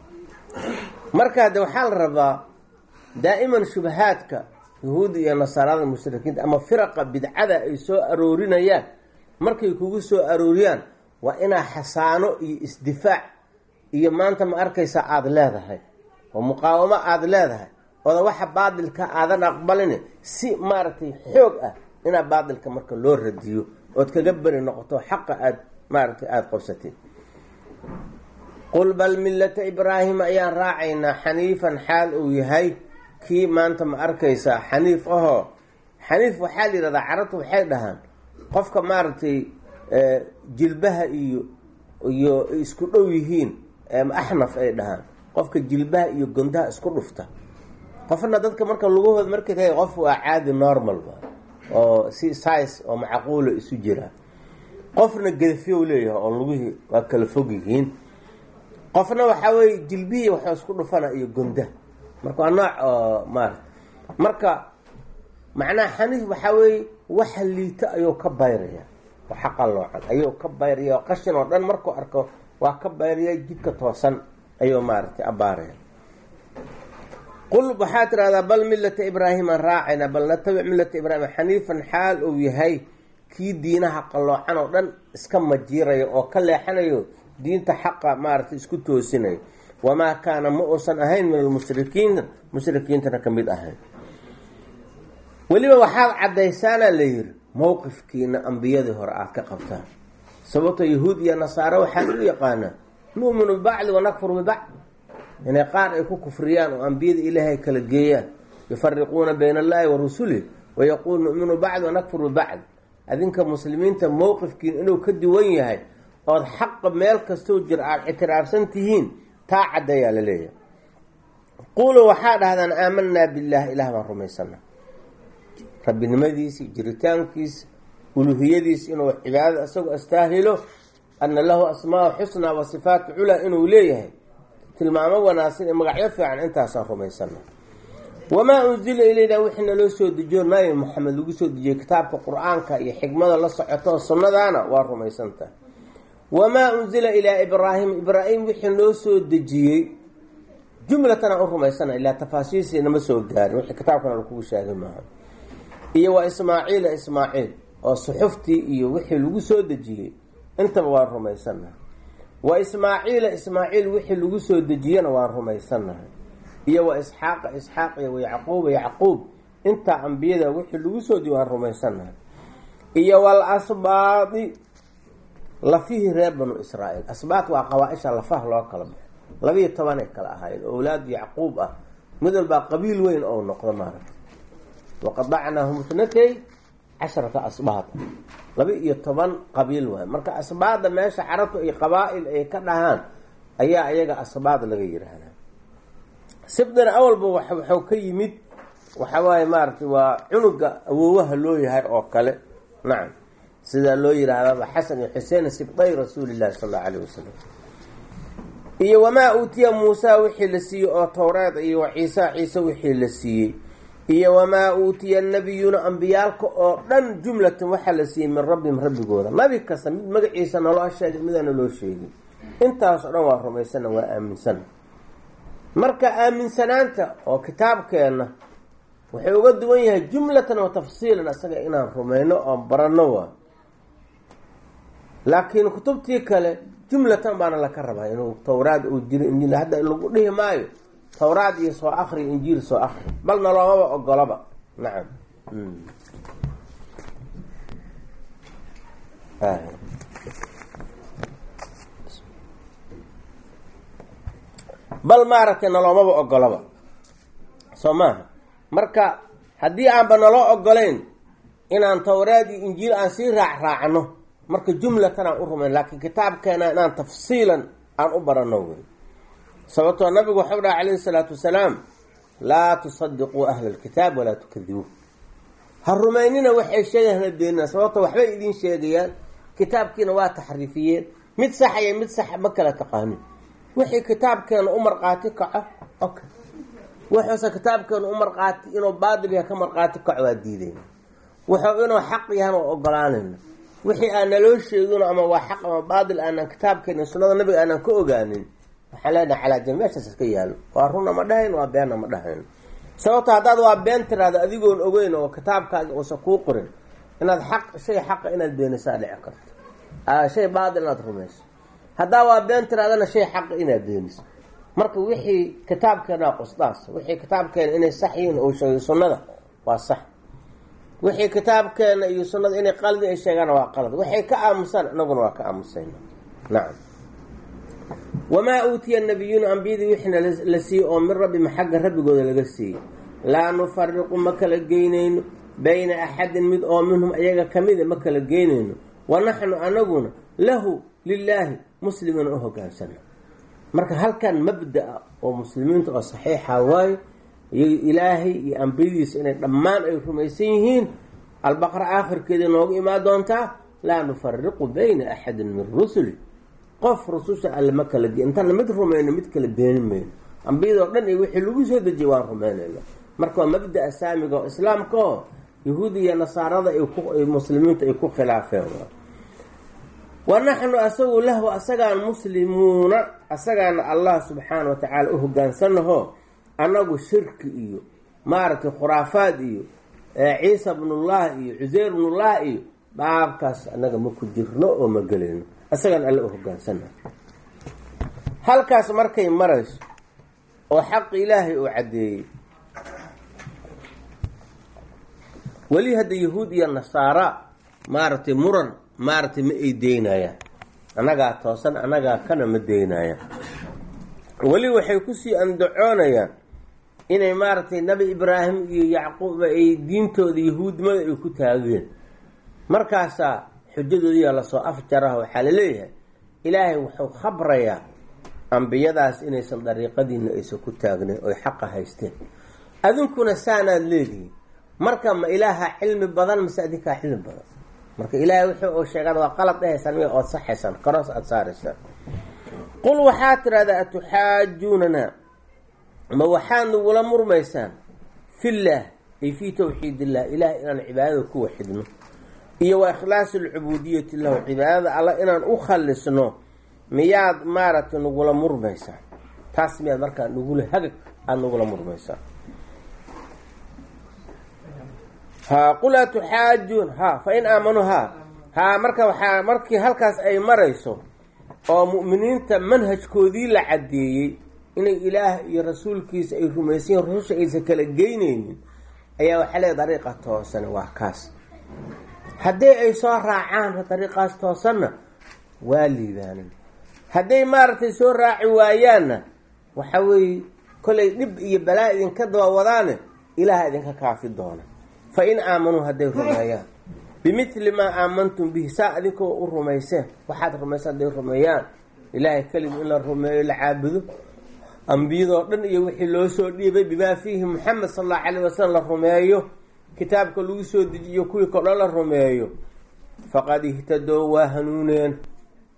marka hadde waxaa la rabaa daa'iman shubahaadka yahuudda iyo nasaarada mushrikiinta ama firaqa bidcada ay soo aroorinayaan markay kugu soo arooriyaan waa inaa xasaano iyo isdifaac iyo maanta ma arkaysa aada leedahay oo muqaawamo aada leedahay ooda waxa baadilka aadan aqbalin si maaragtay xoog ah inaa baadilka marka loo radiyo ood kaga beri noqoto xaqa aad maaragtay aada qabsatid. qul bal millata ibraahim ayaan raacaynaa xaniifan xaal uu yahay kii maanta ma arkaysaa xaniif ahoo xaniif waxaa la yidhahdaa carabtu waxay dhahaan qofka maaragtay jilbaha iyo iyo isku dhow yihiin axnaf ay dhahaan qofka jilbaha iyo gondaha isku dhufta. qofna dadka marka lugahooda markay tahay qof waa caadi normal oo si size oo macquulo isu jira. qofna gedafyow leeyahay oo lugihii waa kala fog yihiin. qofna waxaa weye jilbihii waxaa isku dhufana iyo gondaha marka waa nooc oo maarata marka macnaha xaniif waxaa weeye waxa liita ayuu ka bayraya waxa qaloocan ayuu ka bayraya oo qashin oo dhan markuu arko waa ka bayraya jidka toosan ayuu maaragtay abaaraya. qul waxaa tirahdaa bal millata ibraahima raacayna bal natabic millata ibraahima xaniifan xaal uu yahay kii diinaha qaloocan oo dhan iska majiirayo oo ka leexanayo diinta xaqa maaragtay isku toosinayo. wamaa kaana ma uusan ahayn min almushrikiina mushrikiintana ka mid ahayn. weliba waxaad caddaysaana la yiri mowqifkiina ambiyadii hore aad ka qabtaan sababto yahuud iyo nasaaro waxaa u yaqaanaa nu'minu bibacdi wanakfuru bibacd inay qaar ay ku kufriyaan oo ambiyada ilaahay kala geeyaan yufariquuna bayna allaahi wa rusulih wayaquulu nu'minu bacd wanakfuru bibacd. adinka muslimiinta mowqifkiina inuu ka duwan yahay ood xaqa meel kastoo jir aada ictiraafsan tihiin taa caddayaa la leeyahay. quuluu waxaa dhahdaan aamanaa billaah ilaah baan rumaysana rabbinimadiisi jiritaankiisa uluhiyadiisa inuu cibaadada isagoo astaahilo ana lahu asmaa xusnaa wa sifaat culaa inuu leeyahay tilmaamo wanaagsan ee magacyo fiican intaasaan rumaysana. wamaa unzila ilayna wixii naloo soo dejiyo nabi maxamed lagu soo dejiyey kitaabka qur-aanka iyo xikmada la socoto sunnadaana waa rumaysantaha. wamaa unzila ilaa ibraahim ibraahim wixii noo soo dejiyey jumlatan aan u rumaysana ilaa tafaasiisiina ma soo gaarin wixii kitaabkana lakugu sheegay maaha. iyo waa ismaaciila ismaaciil oo suxuftii iyo wixii lagu soo dejiyey intaba waan rumaysanahay. wa ismaaciila ismaaciil wixii lagu soo dejiyena waan rumaysanahay. iyo wa isxaaqa isxaaq iyo wa yacquuba yacquub intaa ambiyada wixii lagu soo dejiye waan rumaysanahay. iyo wal asbaadi lafihii reer banu israa'iil. asbaad waa qabaa-isha lafaha loo kala baxo labiiyo toban ay kala ahaayeen owlaad yacquub ah mid walbaa qabiil weyn oo noqdo maaragta. waqadacnaahum ithnatay casharata asbaad laba-iyo toban qabiil waay. marka asbaadda meesha carabtu ay qabaa-il ay ka dhahaan ayaa ayaga asbaad laga yidhaahdaa. sibdina awalba waxuu ka yimid waxaa waaye maaragtay waa cunuga awoowaha loo yahay oo kale nacam sidaa loo yidhaahdaa xasan iyo xuseen sibday rasuulillahi sala allahu alayh wasalam. iyo wamaa uutiya muusaa wixii la siiyey oo towreed iyo wa ciisa ciise wixii la siiyey iyo wamaa uutiya nabiyuuna ambiyaalka oo dhan jumlatan waxaa la siiyey min rabbihim rabbigooda. nabi kasta mid magaciisa naloo sheegay midaana loo sheegin, intaas oo dhan waa rumaysana waa aaminsana. marka aaminsanaanta oo kitaabkeenna wuxuu uga duwan yahay jumlatan wa tafsiilan asaga inaan rumayno oon baranno waa. laakiin kutubtii kale jumlatan baana laka rabaa inuu towraad uu jiro injiil hadda lagu dhihi maayo towraad iyo soo akri injiil soo akri, bal naloomaba ogolaba. nacam bal maaragtay naloomaba ogolaba soo maaha. marka haddii aanba naloo ogolayn inaan towraad iyo injiil aan sii raac raacno, marka jumlatan aan u rumayn, laakiin kitaabkeena inaan tafsiilan aan u barano wey. sababtoo nabigu waxau dhaha calayhi salaatu wasalaam laa tusadiquu ahla alkitaab walaa tukadibuuh, ha rumaynina waxay sheegayan ha beenina, sababto waxbay idiin sheegayaan, kitaabkiina waa taxriifiyeen, mid saxaya mid sax ma kala taqaanin. wixii kitaabkeena u marqaati kaco okay, wuxuuse kitaabkeena u marqaati inuu baadil yahay ka marqaati kaco waa diidayna, wuxuu inuu xaq yahan oo ogolaanayna. wixii aan naloo sheegino ama waa xaq ama baadil aanan kitaabkeena sunnada nabiga aanan ka ogaanin, waxaan leenahay calaa jam meeshaas iska yaalo, waa runa ma dhahayn waa beenna ma dhahayn. sababto haddaad waa been tiraado adigoon ogeyn oo kitaabkaaga uusan kuu qorin, inaad xaq shay xaqa inaad beenisaa dhici karto, shay baadil inaad rumayso. haddaa waa been tiraadana shay xaqa inaad beeniso. marka wixii kitaabkeena qusdaas, wixii kitaabkeena inay sax yihiin oo sheegay sunnada waa sax, wixii kitaabkeena iyo sunnada inay qalad ay sheegaan waa qalad, waxay ka aamusaan inaguna waa ka aamusayna. nacam wamaa uutiya nabiyuuna ambiyadii wixiina la siiyey oo min rabbihim xagga rabbigooda laga siiyey, laa nufariqu ma kala geynayno bayna axadin mid oo minhum ayaga kamida ma kala geynayno, wa naxnu anaguna lahu lilaahi muslimiina u hogaansana. marka halkan mabdaa oo muslimiinta oo saxiixa waayo, ilaahay iyo ambiyadiisa inay dhammaan ay rumaysan yihiin. albaqra aakhirkeeda noogu imaan doontaa laa nufariqu bayna axadin min rusuli, qof rususha alle ma kala ge intaana mid rumayno mid kala beenin mayno, ambiyadoo dhan iyo wixii lagu soo dejiyay waan rumaynayna. marka waa mabdaa saamiga oo islaamka oo yahuudi iyo nasaarada ay muslimiinta ay ku khilaafeen. wa naxnu asagu lahu asagaan muslimuuna, asagaana allah subxaana wa tacaala u hogaansanaho annagu shirki iyo maaragtay khuraafaad iyo ciisa bnullah iyo cuseyr bnullah iyo baabkaas annaga ma ku jirno oo ma gelayno, asagaan alle u hogaansana. halkaas markay marayso oo xaq ilaahay uu caddeeyey, weli hadda yahuud iyo nasaara maaragtay muran maaragtay ma ay deynayaan, annagaa toosan annagaa kana ma deynayaan. weli waxay kusii andacoonayaan inay maaragtay nabi ibraahim iyo yacquubba ay diintooda yahuudnimada ay ku taageen. markaasaa xujadoodiyaa lasoo afjaraha waxaa la leeyahay ilaahay wuxuu khabrayaa ambiyadaas inaysan dariiqadiina aysan ku taagnayn oy xaqa haysteen, adinkuna saanaad leedihiin. marka ma ilaaha cilmi badan mase adinkaa cilmi badan? marka ilaahay wuxuu oo sheegaan waa qalad dhahaysaan miya ood saxaysaan karoos aada saaraysaan. qul waxaa tidhahdaa atuxaajuunana ma waxaad nagula murmaysaan fillaah ay fii tawxiid illah, ilaah inaan cibaadada ku waxidno iyo wa ikhlaasi alcubuudiyati lahu, cibaadada alla inaan u khallisno miyaad maaragtay nagula murmaysaan? taas miyaad markaa nagula hagag aada nagula murmaysaan? ha qul atuxaajuun ha fa in aamanuu ha ha marka waxaa markii halkaas ay marayso oo mu'miniinta manhajkoodii la caddeeyey inay ilaah iyo rasuulkiisa ay rumaysayiin, rususha aysan kala geynaynin, ayaa waxaa leedahay dariiqa toosan waa kaas. haddii ay soo raacaan dariiqaas toosanna waa liibaanan, hadday maaragtay soo raaci waayaanna waxa weeye kolay dhib iyo balaa idinka daba wadaane ilaah idinka kaafi doona. fa in aamanuu hadday rumeeyaan bimithli maa aamantum bihi, saa adinkoo u rumayseen waxaad rumaysaan hadday rumeeyaan ilaahay keligii in la rumeeyo la caabudo, ambiyadoo dhan iyo wixii loo soo dhiibay bimaa fiihi muxamed sal allahu calayh wasalam la rumeeyo, kitaabka lagu soo dejiyo kuwii kodhan la rumeeyo, faqad ihtadow waa hanuuneen.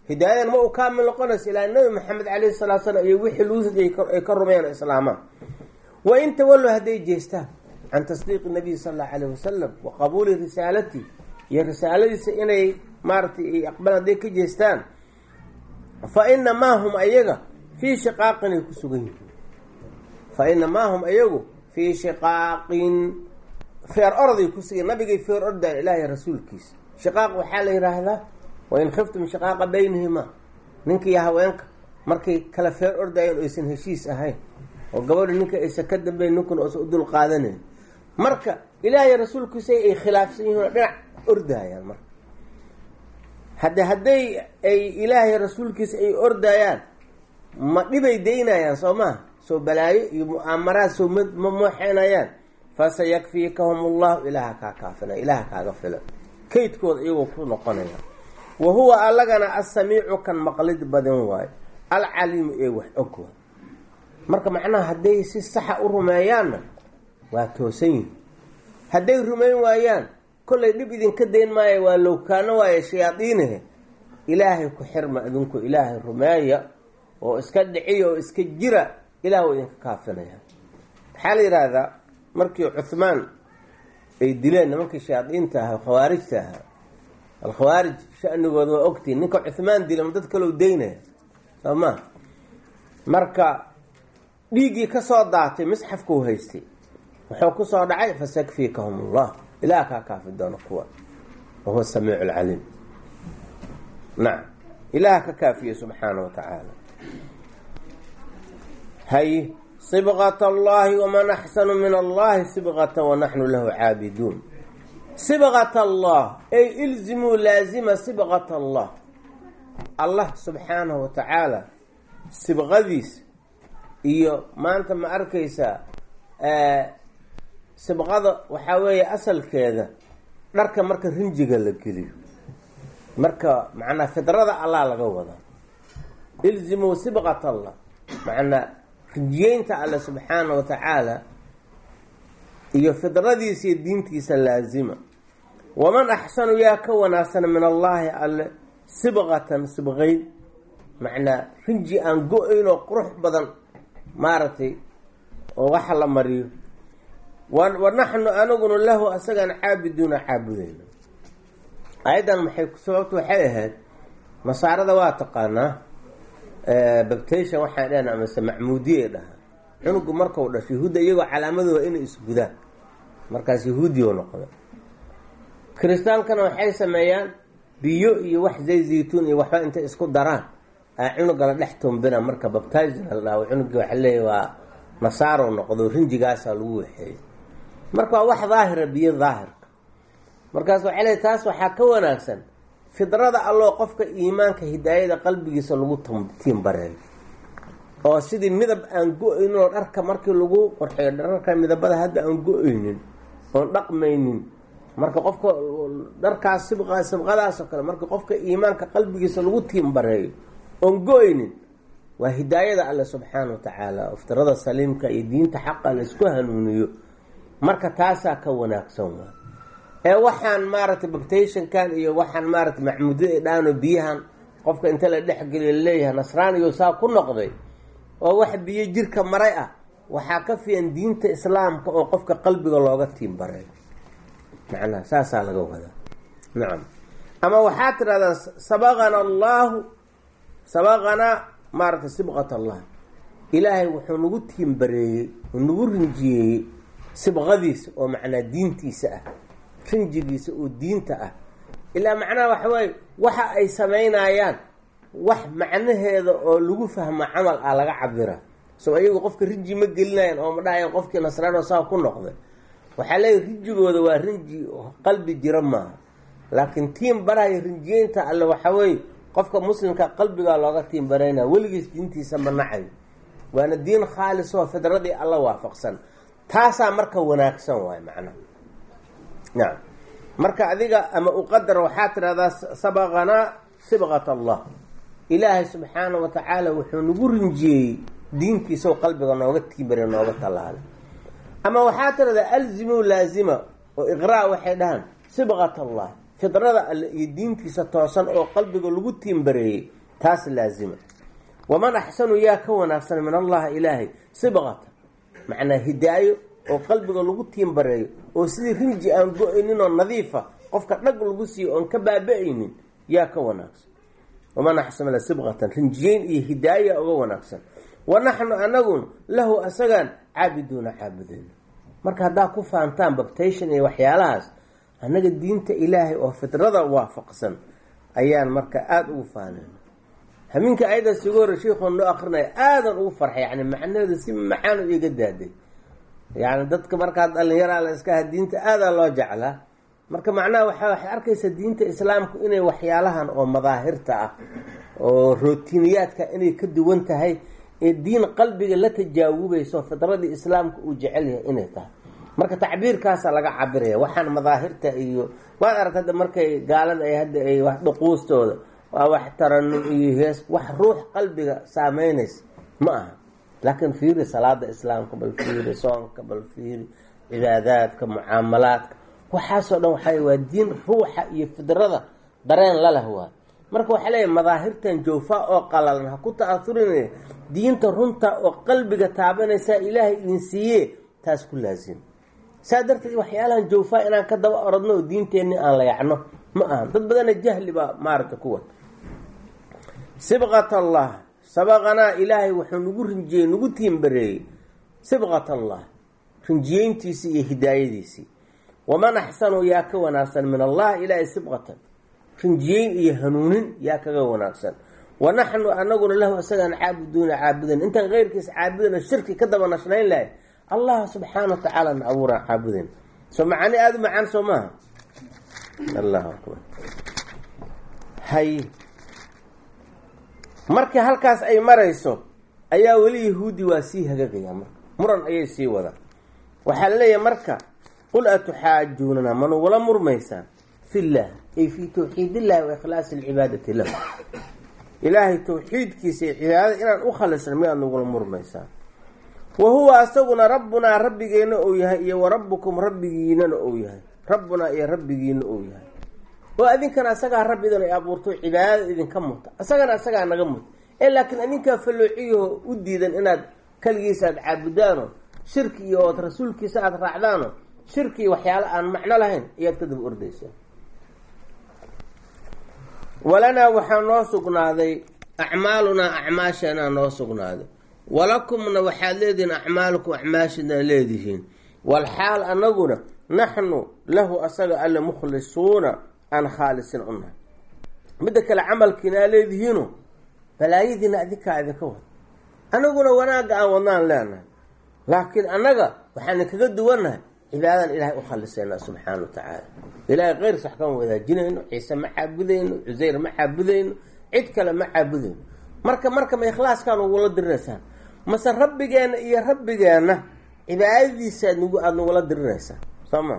hidaayadan ma uu kaamil noqonaysa ilaa nabi maxamed calayhi salatu salaam iyo wixii luusad ay ka rumeeyaan islaamaan. wa in tawallu hadday jeestaan can tasdiiqi nabiy sala allahu calayhi wasalam wa qabuuli risaalati iyo risaaladiisa inay maaratay ay aqbalaan hadday ka jeestaan fa inamaa hum ayaga fii shiqaaqin ay ku sugan yihiin fa inamaa hum ayagu fii shiqaaqin feer orday ku sugan nabigay feer ordaan ilaahay rasuulkiisa. shiqaaq waxaa la yidhaahdaa wain khiftum shiqaaqa baynihimaa ninka iyo haweenka markay kala feer ordayeen aysan heshiis ahayn oo gabadha ninka aysan ka dambeyn ninkuna oosan u dul qaadanayn marka ilaahay rasuulkiisa ay khilaafsan yihiin oo dhinac ordayaan. marka hadde hadday ay ilaahay rasuulkiisa ay ordayaan ma dhibay daynayaan soo maha soo balaayo iyo mu'aamaraad soo ma mooxeenayaan. fasayakfiikahum ullahu ilaaha kaa kaafina ilaaha kaaga filan kaydkooda iyagoo ku noqonaya. wa huwa allagana assamiicu kan maqlid badan waayo alcaliimu ee wax og waay. marka macnaha hadday si saxa u rumeeyaanna waa toosan yihin, hadday rumayn waayaan kollay dhib idinka dayn maayo waa lowkaano waayo shayaadiinahe ilaahay ku xirma idinku ilaahay rumeeya oo iska dhiciya oo iska jira ilaah waa idinka kaafinaya. waxaa la yidhaahdaa markii cuhmaan ay dileen nimankii shayaadiinta ahaa khawaarijta ahaa alkhawaarij shanigooda waa ogtiin ninka cuhmaan dila ma dad kaloo daynaya soo ma marka dhiiggii ka soo daatay misxafkuu haystay wuxuu ku soo dhacay fasakfiikahum ullah ilaah kaa kaafi doono kuwa wahuwa samiicu alcaliim. nacam ilaah ka kaafiye subxaana wa tacaala. hay sibqat allahi waman axsanu min allahi sibqata wanaxnu lahu caabiduun. sibqat allah ay ilzimuu laazima sibqat allah allah subxaanahu wa tacaala sibqadiis iyo maanta ma arkaysaa sibqada waxaa weeye asalkeeda dharka marka rinjiga la geliyo marka macnaa fidrada allah laga wadaa. ilzimuu sibqat allah macnaa rinjiyeynta alle subxaana wa tacaala iyo fidradiisa iyo diintiisa laazima. waman axsanu yaa ka wanaagsan min allaahi alle sibqatan sibqayn macnaa rinji aan go-ayn oo qurux badan maaragtay oo waxa la mariyo. wa naxnu anaguna lahu asagaan caabiduuna caabudeyna. ayadan maxay sababta waxay ahayd nasaarada waa taqaanaa baptation waxaan dhahna amase macmuudiye dhahaa cunugu markau dhasho yahuudda iyagoo calaamadooda inay isgudaan markaas yahuudiyo noqda. kiristaankana waxay sameeyaan biyo iyo wax zay zaytuun iyo waxba intay isku daraan aa cunuga la dhex tumbina marka baptizin la dhaho cunuga waxa leeyahy waa nasaaro noqdo rinjigaasaa lagu waxeeyey marka waa wax daahira biyo daahirka. markaas waxay leeyahy taas waxaa ka wanaagsan fidrada alloo qofka iimaanka hidaayada qalbigiisa lagu tiimbareeyo oo sidii midab aan go-aynin oo dharka markii lagu qorxeeyo dharka midabada hadda aan go-aynin oon dhaqmaynin marka qofka dharkaas sibqa sibqadaas oo kale marka qofka iimaanka qalbigiisa lagu tiimbareeyo oon go-aynin waa hidaayada alle subxaana wa tacaala fidrada saliimka iyo diinta xaqa la isku hanuuniyo marka taasaa ka wanaagsan waa. ee waxaan maaragtay baptationkan iyo waxaan maaragtay macmuudada dhaano biyahan qofka inta la dhexgeliyo leeyahay nasraaniyo saa ku noqday oo wax biyo jirka maray ah waxaa ka fiican diinta islaamka oo qofka qalbiga looga tiimbareeyo macnaha saasaa laga wadaa. nacam ama waxaa tidhahdaa sabaqana allahu sabaqanaa maaragtay sibqat allah ilaahay wuxuu nagu tiimbareeyey oo nagu rinjiyeeyey sibqadiisa oo macnaa diintiisa ah rinjigiisa oo diinta ah ilaa macnaha waxa waaye waxa ay samaynayaan wax macnaheeda oo lagu fahmo camal ah laga cabira soo ayagu qofka rinji ma gelinayaan oo ma dhahayaan qofkii nasraano saa ku noqday. waxaa leeyahy rinjigooda waa rinji qalbi jira maaha laakiin tiim barahay rinjiyeynta alle waxa weeye qofka muslimka qalbigaa looga tiim baraynaa weligiis diintiisa ma nacayo waana diin khaalis oo fidradii alla waafaqsan taasaa marka wanaagsan waay macnaha. nacam marka adiga ama uqadar waxaa tidhahdaa sabaqanaa sibqat allah ilaahay subxaana wa tacaala wuxuu nagu rinjiyeeyey diintiisa oo qalbiga nooga tiimbare nooga tallaalay. ama waxaa tidhahdaa alzimuu laazima oo iqraa waxay dhahaan sibqat allah fidrada alle iyo diintiisa toosan oo qalbiga lagu tiimbareeyey taas laazima. waman axsanu yaa ka wanaagsan min allahi ilaahay sibqata macnaa hidaayo oo qalbiga lagu tiimbareeyo oo sidii rinji aan go-aynin oo nadiifa qofka dhag lagu siiyo oon ka baaba-aynin yaa ka wanaagsan. waman axsanu la sibqatan rinjiyeyn iyo hidaaya uga wanaagsan. wa naxnu anagun lahu asagaan caabiduuna caabudeyna. marka haddaa ku faantaan babtation iyo waxyaalahaas annaga diinta ilaahay oo fitrada waafaqsan ayaan marka aada ugu faanayna. haminka ayadaas ugu horey sheikhoon noo akrinaya aadan ugu farxay, yani macnaheedu si macaan u iga daaday. yani dadka markaa dhalinyaraa la iskaha diinta aadaa loo jeclaa. marka macnaha waa waxay arkaysa diinta islaamku inay waxyaalahan oo madaahirta ah oo rootiniyaadka inay ka duwan tahay, ee diin qalbiga la tajaawubayso fitradii islaamka uu jecel yahay inay tahay. marka tacbiirkaasa laga cabiraya waxaan madaahirta iyo waad aragta markay gaalada ay hadda ay wax dhuquustooda waa wax taranum iyo hees wax ruux qalbiga saameynaysa ma aha. laakiin fiiri salaada islaamka, bal fiiri soonka, bal fiiri cibaadaadka, mucaamalaadka, waxaasoo dhan waxay waa diin ruuxa iyo fidrada dareen la leh waa. marka waxaa leeyahay madaahirtan jawfa oo qalalan ha ku ta'asurinaya diinta runta oo qalbiga taabanaysaa ilaahay idin siiye taas ku laazim. saa darteed waxyaalahan jawfa inaan ka daba orodno oo diinteenni aan la yacno ma aha. dad badana jahli baa maaragta kuwa. sibqat allah sabaqanaa ilaahay wuxuu nagu rinjiyey nagu tiimbareeyey sibqat allah rinjiyeyntiisii iyo hidaayadiisii. waman axsanu yaa ka wanaagsan min allah ilaahay sibqatan rinjiyeyn iyo hanuunin yaa kaga wanaagsan. wa naxnu anaguna lahu isagaan caabuduuna caabudayn intaan keyrkiis caabudayna shirki ka daba nashnayn lahay allah subxaana wa tacaala na abuuraan caabudayn. soo macaani aada u macaan soo maaha. allahu akbar. hay markii halkaas ay marayso ayaa weli yahuudi waa sii hagagaya marka muran ayay sii wadaan. waxaa la leeyahay marka qul atuxaajuunana ma nugula murmaysaan fi llah ay fii tawxiid illahi wa ikhlaasi alcibaadati lahu. ilaahay tawxiidkiisa iyo cibaadada inaan u khalisna miyaad nugula murmaysaan. wa huwa asaguna rabbunaa rabbigeena ou yahay iyo wa rabbukum rabbigiinana ou yahay. rabbunaa iyo rabbigiina ou yahay. oo adinkana asagaa rabbidan ay abuurto cibaadada idinka muta, asagana asagaa naga muta. ee laakiin adinkaa falloociyaho u diidan inaad kaligiisa aad caabudaano shirki iyo ood rasuulkiisa aada raacdaano shirki iyo waxyaalo aan macno lahayn ayaad ka daba ordaysaa. walanaa waxaa noo sugnaaday acmaalunaa acmaasheenaa noo sugnaaday. walakumna waxaad leedihiin acmaalukum acmaashina leedihiin. walxaal anaguna naxnu lahu asaga alle mukhlisuuna aan khaalisin unahay. midda kale camalkiinaa leedihiino balaayadiina adinkaa idinka wada, anaguna wanaagga aan wadnaan leenahay. laakiin annaga waxaan kaga duwannahay cibaadadan ilaahay u khaliseynaa subxaana wa tacaala. ilaahay keyr sax kama wadaajinayno, ciise ma caabudayno, cuseyr ma caabudayno, cid kale ma caabudayno. marka marka ma ikhlaaskaan ugula dirinaysaan mase rabbigeena iyo rabbigeena cibaadadiisa aada nugula dirinaysaan soo maa.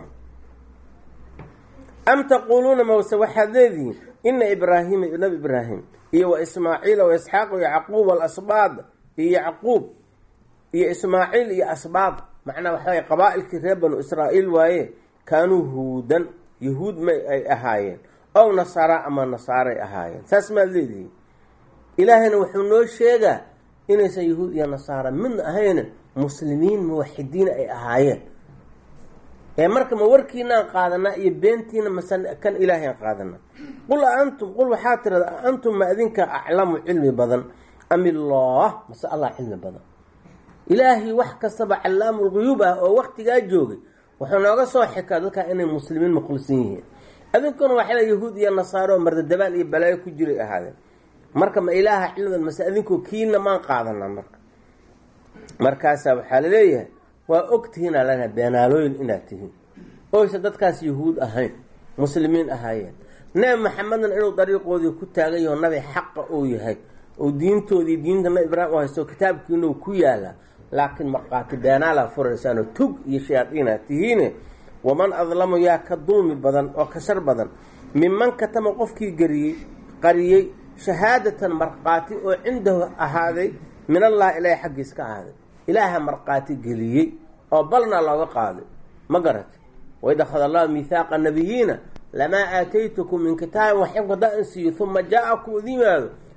am taquuluuna mase waxaad leedihiin ina ibraahiima iyo nabi ibraahim iyo wa ismaaciila wa isxaaq iyo yacquub alasbaad iyo yacquub iyo ismaaciil iyo asbaad macnaa waxaway qabaa-ilkii reer banu israa'iil waaye kaanuu huudan yahuud may ay ahaayeen ow nasaara ama nasaaray ahaayeen. saas maad leedihiin. ilaahayna wuxuu noo sheegaa inaysan yahuud iyo nasaara midna ahayna muslimiin muwaxidiin ay ahaayeen. ee marka ma warkiinaan qaadanaa iyo beentiina mase kan ilaahay aan qaadanaa. qul antum qul waxaa tirada antum ma adinka aclamu cilmi badan am illah mase allah cilmi badan. ilaahay wax kastaba callaamul guyuub ah oo waktigaa joogay wuxuu nooga soo xikaa dadkaa inay muslimiin mukhlisin yihiin. adinkuna waxaa yahuud iyo nasaaro mardadabaal iyo balaayo ku jiray ahaadeen. marka ma ilaaha cilmidan mase adinkoo kiina maan qaadanaa. marka markaasaa waxaa laleeyahay waa ogtihiinaa lana beenaalooyin inaad tihiin oysa dadkaas yahuud ahayn muslimiin ahaayeen. nabi maxamedna inuu dariiqoodii ku taagan yaho nabi xaqa uu yahay oo diintoodii diinta nabi ibraahim u haysto kitaabkiinuu ku yaala. laakiin markhaati beenaalaa furaysaanoo tug iyo shayaadiinaad tihiine. waman adlamu yaa ka dulmi badan oo ka shar badan minman katama qofkii gariyey qariyey shahaadatan markhaati oo cindahu ahaaday min allah ilaahay xaggiis ka ahaaday. ilaaha markhaati geliyey oo balna looga qaaday ma garata. waid akhada allahu mihaaqa nabiyiina lamaa aataytukum min kitaabin waxibka da-an siiyo uma jaa-akum idin yimaado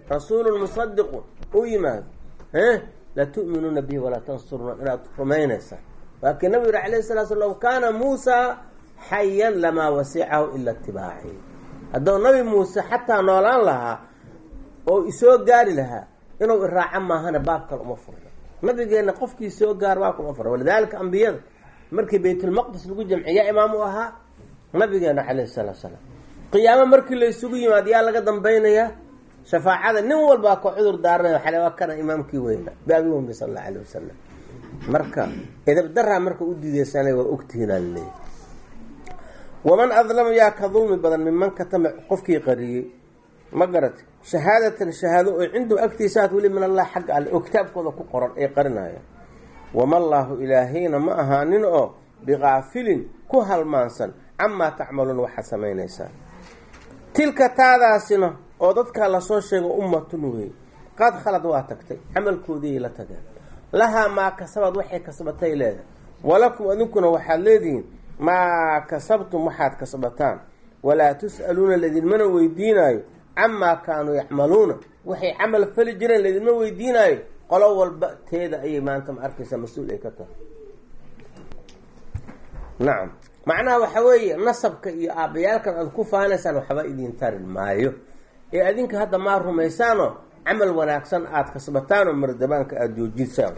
rasuulun musadiqun u yimaado eh latu'minuuna bihi walaa tansuruuna inaad rumaynaysaa. laakiin nabigu yihi alayhi salatu slam law kaana muusaa xayan lamaa wasicahu ila itibaaci. hadduu nabi muuse xataa noolaan lahaa oo isoo gaari lahaa inuu iraaca maahana baab kale uma furna. nabigeenna qofkii soo gaar waa kuma fura. walidaalika ambiyada markii baytulmaqdis lagu jamciya imaam u ahaa nabigeena calayhi salaatu salaam. qiyaamo markii la isugu yimaad yaa laga dambaynayaa shafaacada nin walbaa ka cudur daaranaya xale waa kana imaamkii weyna baabi weyne sal allahu alayhi wasalam. marka edab daraa marka u diideysanay waa ogtihiin aan leeyahay. waman adlamu yaa ka dulmi badan minman katama qofkii qariyey ma garatay shahaadatan shahaado oo cindu agtiisaad weli min allah xagga alle oo kitaabkooda ku qoran ay qarinayaan. wama allaahu ilaahayna ma ahaanin oo biqaafilin ku halmaansan camaa tacmaluun waxaad samaynaysaa. tilka taadaasina oo dadkaa lasoo sheego ummatun wey qad khalad waa tagtay camalkoodiiay la tageen lahaa maa kasabad waxay kasbatay leedahay walakum adinkuna waxaad leedihiin maa kasabtum waxaad kasbataan walaa tus'aluuna laydinmana weydiinaayo camaa kaanuu yacmaluuna waxay camal fali jireen laydinma weydiinaayo. qolo walba teeda ayay maanta ma arkaysaa mas-uul ay ka tahay. nacam macnaha waxa weeye nasabka iyo aabbayaalkan aada ku faanaysaan waxba idin tari maayo ee adinka hadda maa rumaysaanoo camal wanaagsan aada kasbataanoo mardabaanka aada joojisaan.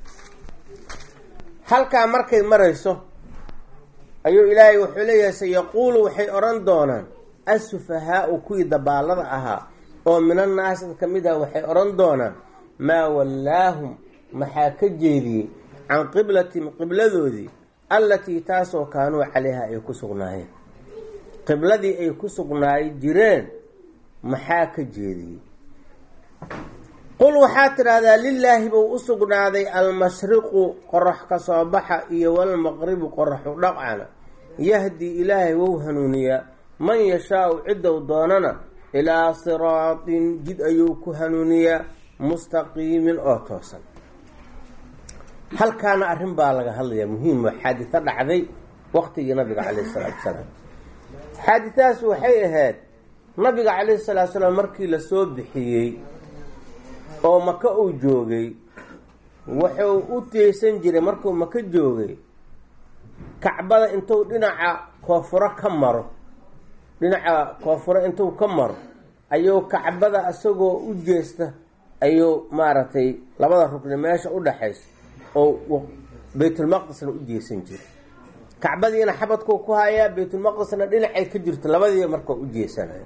halkaa markay marayso ayuu ilaahay wuxuu leeyahay sayaquulu waxay odhan doonaan assufahaau kuwii dabaalada ahaa oo minannaasi ka mid ah waxay odhan doonaan maa wallaahum maxaa ka jeediyey can qiblatihim qibladoodii allatii taasoo kaanuu calayha ay ku sugnaayeen. qibladii ay ku sugnaayi jireen maxaa ka jeediyey. qul waxaad tidhaahdaa lilaahi buu u sugnaaday almashriqu qorax ka soo baxa iyo walmaqribu qoraxu dhaqcana yahdii ilaahay wou hanuuniyaa man yashaau ciddou doonana ilaa siraatin jid ayuu ku hanuuniyaa mustaqiimin oo toosan. halkaana arrin baa laga hadlayaa muhiima xaadito dhacday waqtigii nabiga calayhi salaatu wasalaam. xaaditaas waxay ahayd nabiga calayhi salaatu wasalaam markii lasoo bixiyey oo maka uu joogay wuxuu u teysan jiray markuu maka joogay kacbada intuu dhinaca koonfuro ka maro dhinaca koonfuro intuu ka maro ayuu kacbada isagoo u jeesta ayuu maaragtay labada rugni meesha u dhaxaysa oo baytulmaqdisna u jeesan jiray. kacbadiina xabadkuu ku hayaa baytulmaqdisna dhinacay ka jirto labadii markaa u jeesanaya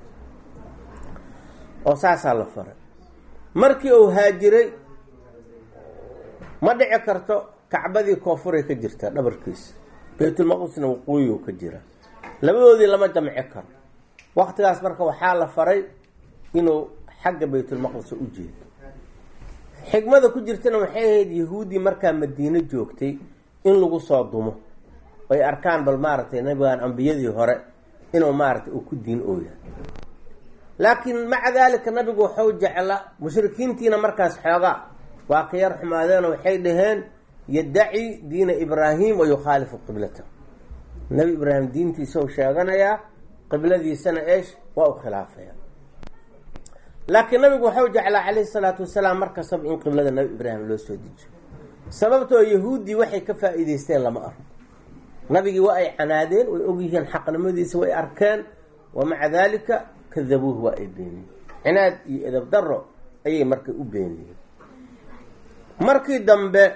oo saasaa la faray. markii uu haajiray ma dhici karto kacbadii koonfuray ka jirtaa dhabarkiisa baytulmaqdisna waqooyigu ka jira labadoodii lama jamci karo. waqtigaas marka waxaa la faray inuu xagga baytulmaqdis u jeedo. xigmada ku jirtana waxay ahayd yahuudii markaa madiino joogtay in lagu soo dumo ay arkaan bal maaragtay nabigan ambiyadii hore inuu maaragtay uu ku diin ooya. laakiin maca daalika nabigu waxuu jecla mushrikiintiina markaas xoogaa waa ka yar xumaadeenoo waxay dhaheen yaddaci diina ibraahim wa yukhaalifu qiblata. nabi ibraahim diintiisa u sheeganayaa qibladiisana eesh waa u khilaafaya. laakiin nabigu waxuu jeclaa calayhi salaatu wasalaam markastaba in qiblada nabi ibraahim loo soo dejiyo sababtoo yahuuddii waxay ka faa'iidaysteen lama arko. nabigii waa ay canaadeen way ogyihiin xaqnimadiisa way arkeen wamaca daalika kadabuuh waa ay beeniyeen. cinaad iyo edab daro ayay markay u beeniyeen. markii dambe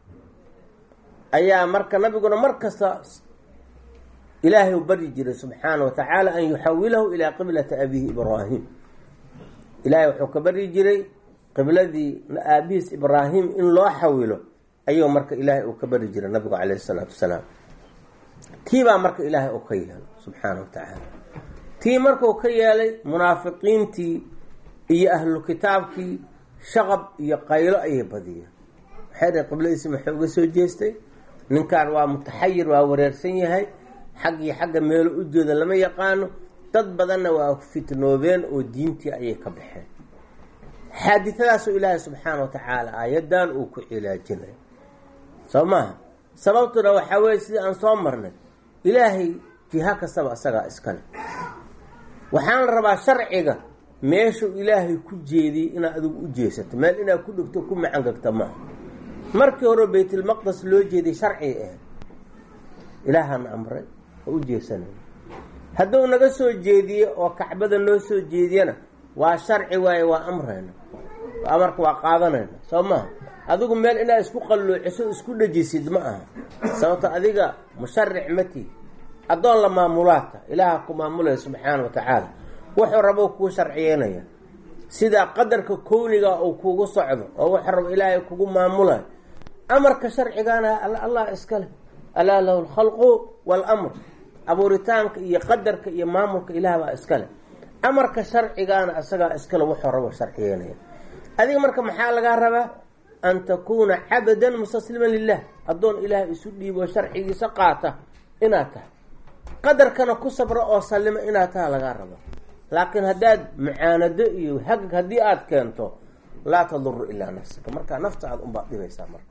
ayaa marka nabiguna mar kasta ilaahay u baryi jiray subxaana wa tacaala an yuxawilahu ilaa qiblati abiihi ibraahim. ilaahay wuxuu ka baryi jiray qibladii aabihiis ibraahim in loo xawilo ayuu marka ilaahay uu ka baryi jiray nabigu calayhi salaatu wasalaam. tii baa marka ilaahay uu ka yeelay subxaana wa tacaala. tii markuu ka yeelay munaafiqiintii iyo ahlu kitaabkii shaqab iyo qaylo ayay badiyeen. waxay dhahay qibladiisi maxay uga soo jeestay ninkan waa mutaxayir waa wareersan yahay xaggii xagga meelo u jeeda lama yaqaano. dad badanna waa fitnoobeen oo diintii ayay ka baxeen. xaaditadaasoo ilaahay subxaana wa tacaala aayaddan uu ku cilaajinay soo maaha. sababtuna waxaa weeye sidii aan soo marnay ilaahay jiha kastaba isagaa iskale. waxaan la rabaa sharciga meeshu ilaahay ku jeediyey inaad adigu u jeesato, meel inaad ku dhigto ku macangagta maaha. markii hore baytulmaqdes loo jeeday sharci ah, ilaahana amray oo u jeesanay. hadduu naga soo jeediye oo kacbada noo soo jeediyana waa sharci waaye, waa amrayna, amarka waa qaadanayna soo maha. adigu meel inaad isku qalloociso isku dhajisid ma aha, sababto adiga musharic mati, addoon la maamulaata, ilaaha ku maamulaya subxaana wa tacaala, wuxuu rabo kuu sharciyeynaya sida qadarka kowniga uu kugu socdo oo wuxuu rabo ilaahay kugu maamulayo. amarka sharcigana allah iskale, alaa lahu alkhalqu waalamr, abuuritaanka iyo qadarka iyo maamulka ilaah baa iskale. amarka sharcigaana asagaa iskale, wuxuu rabo sharciyeynaya. adiga marka maxaa lagaa rabaa? an takuuna cabdan mustasliman lilah, addoon ilaahay isu dhiibo sharcigiisa qaata inaad tahay, qadarkana ku sabro oo sallimo inaad taha lagaa rabo. laakiin haddaad mucaanado iyo hagag haddii aada keento, laa taduru ilaa nafsika, markaa nafta aada unbaad dhibaysaa. marka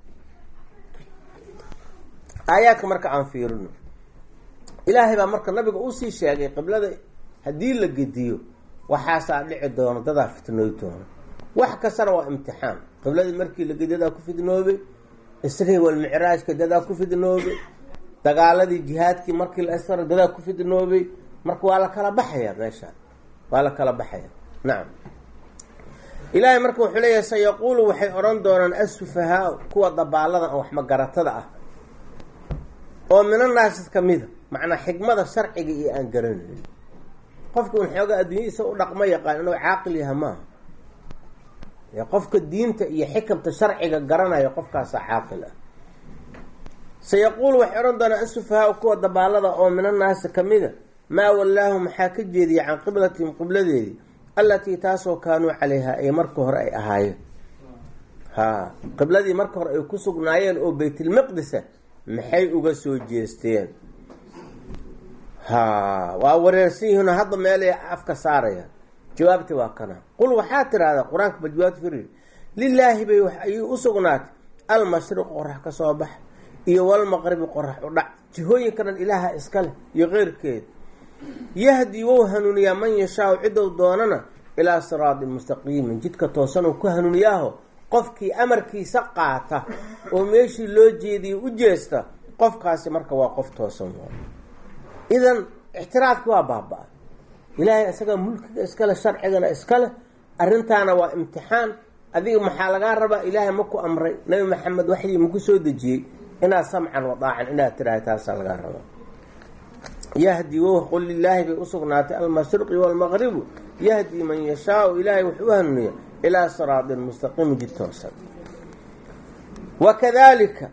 aayaadka marka aan fiirino, ilaahay baa marka nabiga usii sheegay qiblada haddii la gediyo waxaasaa dhici doono, dadaa fitnooy doono. wax kastana waa imtixaan. qibladii markii la gediyo dadaa ku fidnoobay, isrii walmicraajka dadaa ku fidnoobay, dagaaladii jihaadkii markii la isfara dadaa ku fidnoobay. marka waa la kala baxaya, meeshaan waa la kala baxaya. nacam, ilaahay marka wuxuu leeyahay sayaquulu waxay odhan doonaan assufahaa, kuwa dabaalada oo wax magaratada ah oo minannaasi ka mida, macnaa xikmada sharciga iyo aan garanayn. qofka un xoogaa adduunyadiisa u dhaqmo yaqaan inuu caaqil yaha maaha, qofka diinta iyo xikamta sharciga garanaya qofkaasa caaqil ah. sayaquulu waxay odhan doonaan assufahaa, kuwa dabaalada oo minannaasi ka mida, maa wallaahu maxaa ka jeediyay can qiblatihim qibladeedii, allatii taasoo kaanuu calayhaa ay marka hore ay ahaayeen. ha qibladii marka hore ay ku sugnaayeen oo baytulmaqdisa maxay uga soo jeesteen? ha waa wareersan yihiinoo hadda meelay afka saaraya. jawaabti waa kana, qul waxaa tiraahdaa qur-aanka ba jawaabta firir, lilaahi bay ayay u sugnaatay almashriq qorax ka soo bax iyo walmaqribi qorax u dhac, jihooyinka dhan ilaaha iska leh iyo keyrkeeda. yahdi wou hanuuniyaa man yashaau cidow doonana ilaa siraatin mustaqiimin, jidka toosanuu ku hanuuniyaaho qofkii amarkiisa qaata oo meeshii loo jeediyo u jeesta, qofkaasi marka waa qof toosan. idan ixtiraafki waa baaba-a. ilaahay isagaa mulkiga iskale, sharcigana iskale. arrintaana waa imtixaan. adiga maxaa lagaa rabaa? ilaahay maku amray, nabi maxamed waxdii maku soo dejiyey inaad samcan wadaacan inaad tirahay, taasaa lagaa rabaa. yahdi wo qul lilaahi bay usugnaatay almashriqi walmaqribu, yahdi man yashaau, ilaahay wuxuu u hanuuniya ilaa siraatin mustaqiim, jid toosan. wakadalika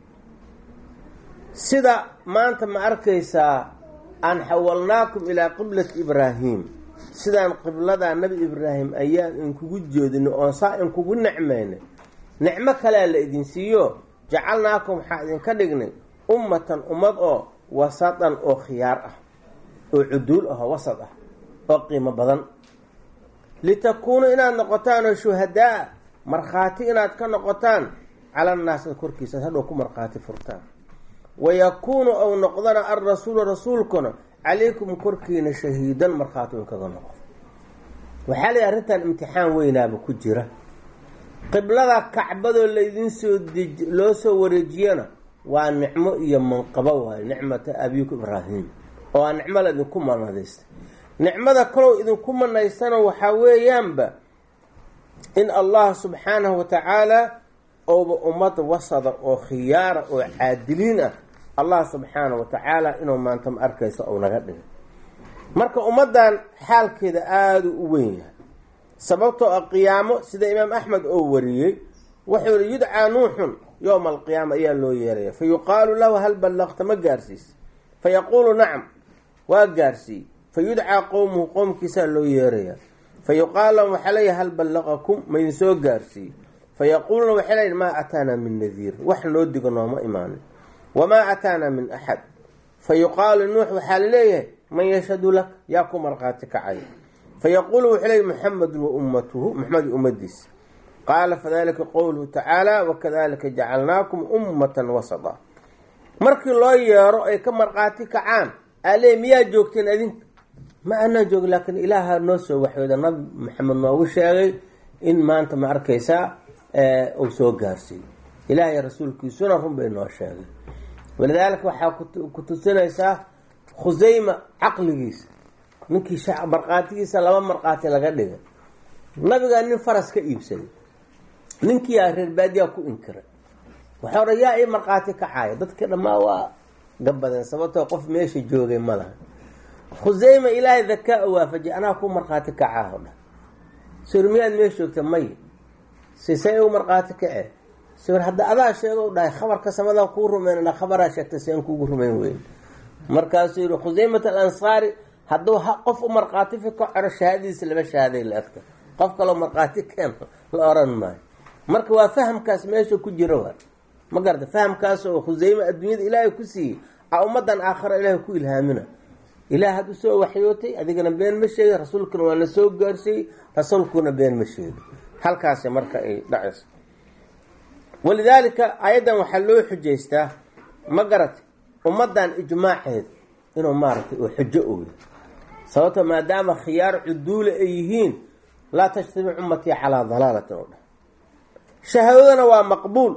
sida maanta ma arkaysaa an xawalnaakum ilaa qiblati ibraahim, sidaan qibladaa nabi ibraahim ayaan inkugu jeedino oon saa inkugu necmaynay, nicmo kalea la idin siiyo, jacalnaakum waxaa idinka dhignay ummatan ummad oo wasatan oo khiyaar ah, oo cuduul ah oo wasad ah oo qiimo badan, litakuunu inaad noqotaan oo shuhadaa, markhaati inaad ka noqotaan, cala annaasi korkiisa hadhow ku markhaati furtaan, wayakuunu ou noqdana alrasuulu rasuulkuna calaykum korkiina shahiidan, markhaati un kaga noqo. waxaa lay arrintan imtixaan weynaaba ku jira. qiblada kacbadoo laydin soo deji loo soo wareejiyana waa nicmo iyo manqabo waayo, nicmata abiiku ibraahim, oo aa nicmo la idinku manadaystay. nicmada kalow idinku manaysana waxaa weeyaanba in allah subxaanahu wa tacaala ouba ummad wasada oo khiyaara oo caadiliin ah, allah subxaanahu wa tacaala inuu maanta ma arkayso ou naga dhigay. marka ummaddan xaalkeeda aada u weyn yahay, sababtoo ah qiyaamo sida imaam axmed oo wariyey wuxuu yihi yudcaa nuuxun yowma alqiyaama ayaa loo yeeraya, fa yuqaalu lahu hal ballaqta, ma gaarsiis? fa yaquulu nacam, waa gaarsiiy. fa yudcaa qowmuhu, qowmkiisaa loo yeeraya, fa yuqaalu lahum waxaa leeyahay hal ballaqakum, maydin soo gaarsiiy? fa yaquuluna waxay leeyihin maa ataanaa min nadiir, wax noo digo nooma imaanin, wamaa ataanaa min axad. fa yuqaalu nuux waxaa laleeyahay man yashhadu lak, yaa ku markhaati kacay? fa yaquulu wuxuu leeyahy muxamedun wa ummatuhu, maxamed iyo ummadiisa. qaala fadalika qowluhu tacaala wakadalika jacalnaakum ummatan wasada. markii loo yeero ay ka markhaati kacaan, ale miyaa joogteen adinka? ma aanaan joogin laakiin ilaaha noo soo waxyooda nabi maxamed noogu sheegay in maanta ma arkaysaa uu soo gaarsiiyo ilaahay rasuulkiisuna run bay noo sheegay. walidaalika waxaa ku tusinaysaa khusayma caqligiisa, ninkii marqaatigiisa laba marqaati laga dhigay. nabigaa nin faras ka iibsaday, ninkii yaa reer baadiyaa ku inkiray, waxaa odhan yaa ii marqaati kacaaya. dadka dhammaa waa gabadeen sababtoo qof meesha joogay ma laha. khusayma ilaahay dakaa u waafajiyay, anaa ku marqaati kacaa odhan. sir miyaad meesha joogta? may. sisay u marqaati kacee? sir hadda adaa sheego u dhahay khabarka samadan kuu rumaynana khabaraa sheegtay si aan kuugu rumayn weyn. markaasuu yihi khusaymat alansaari hadduu qof u marqaati fi ka coro shahaadadiisa laba shahaaday la adka, qof kaloo marqaati keen la oran maayo. marka waa fahamkaas meesha ku jira waa ma garta, fahamkaas oo khusayma adduunyada ilaahay ku siiyey a ummadan aakhira ilaahay ku ilhaamina. ilaah had usoo waxyootay, adigana been ma sheegin, rasuulkuna waa la soo gaarsiiyey, rasuulkuna been ma sheegin. halkaasi marka ay dhacayso. walidaalika ayadan waxaa loo xujaystaa ma garatay ummadan ijmaaceed inuu maaragtay oo xujo ooyo, sababto maadaama khiyaar cuduule ay yihiin laa tajtamic ummatii calaa dalaalatin oo dhah. shahaadadana waa maqbuul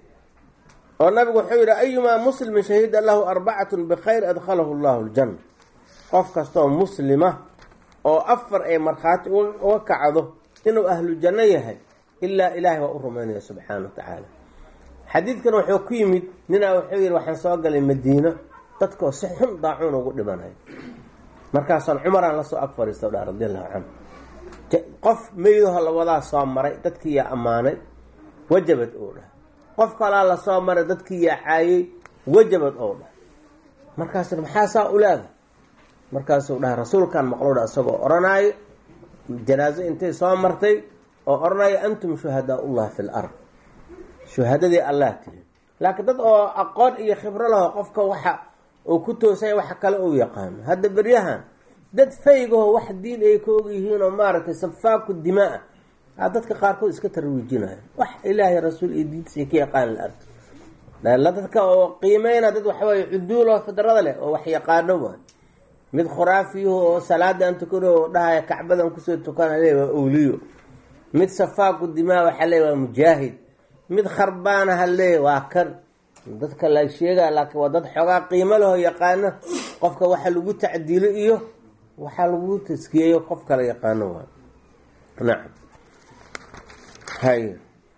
oo nabigu wuxuu yidhi ayumaa muslimin shahida lahu arbacatun bikhayr adkhalahu llahu ljanna. qof kastaoo muslima oo afar ay markhaati uga kacdo inuu ahlu janno yahay ilaa ilaahay waa u rumaynaya subxaana wa tacaala. xadiidkan wuxuu ku yimid ninaa wuxuu yidhi waxaan soo galay madiino dadkoo si xun daacuun ugu dhibanayo, markaasaan cumaraan lasoo ag fadhiista dha radi allahu canhu. qof meydaho la wadaa soo maray, dadkii yaa ammaanay, wajabad ou dhah. qof kalaa la soo maray, dadkii yaa caayey, wajabad ou dhah. markaas maxaa saa u leeda? markaasuu dhahay rasuulkan maqlo dha isagoo odhanaayo janaaso intay soo martay oo odhanaayo antum shuhadaa ullah fi lard, shuhadadii allah tihi. laakiin dad oo aqoon iyo khibro laho qofka waxa uu ku toosanya wax kale uu yaqaano. hadda beryahan dad faygaho wax diin ay ka og yihiin oo maaragtay safaaku dimaa a dadka qaarkood iska tarwiijinayo, wax ilaahay rasuul iyo diintiisa ka yaqaan la arko. la dadka oo qiimeyna dad waxaweye cuduuloo fidrada leh oo wax yaqaano waay. mid khuraafiyaho oo salaadan tukano oo dhahaya kacbadan kusoo tukana le waa awliyo, mid safaaku dimaa waxa le waa mujaahid, mid kharbaana hale waa kan. dadka la sheegaa laakiin waa dad xoogaa qiimo leho yaqaano qofka waxa lagu tacdiilo iyo waxaa lagu taskiyeeyo qof kala yaqaano waa. nacam hay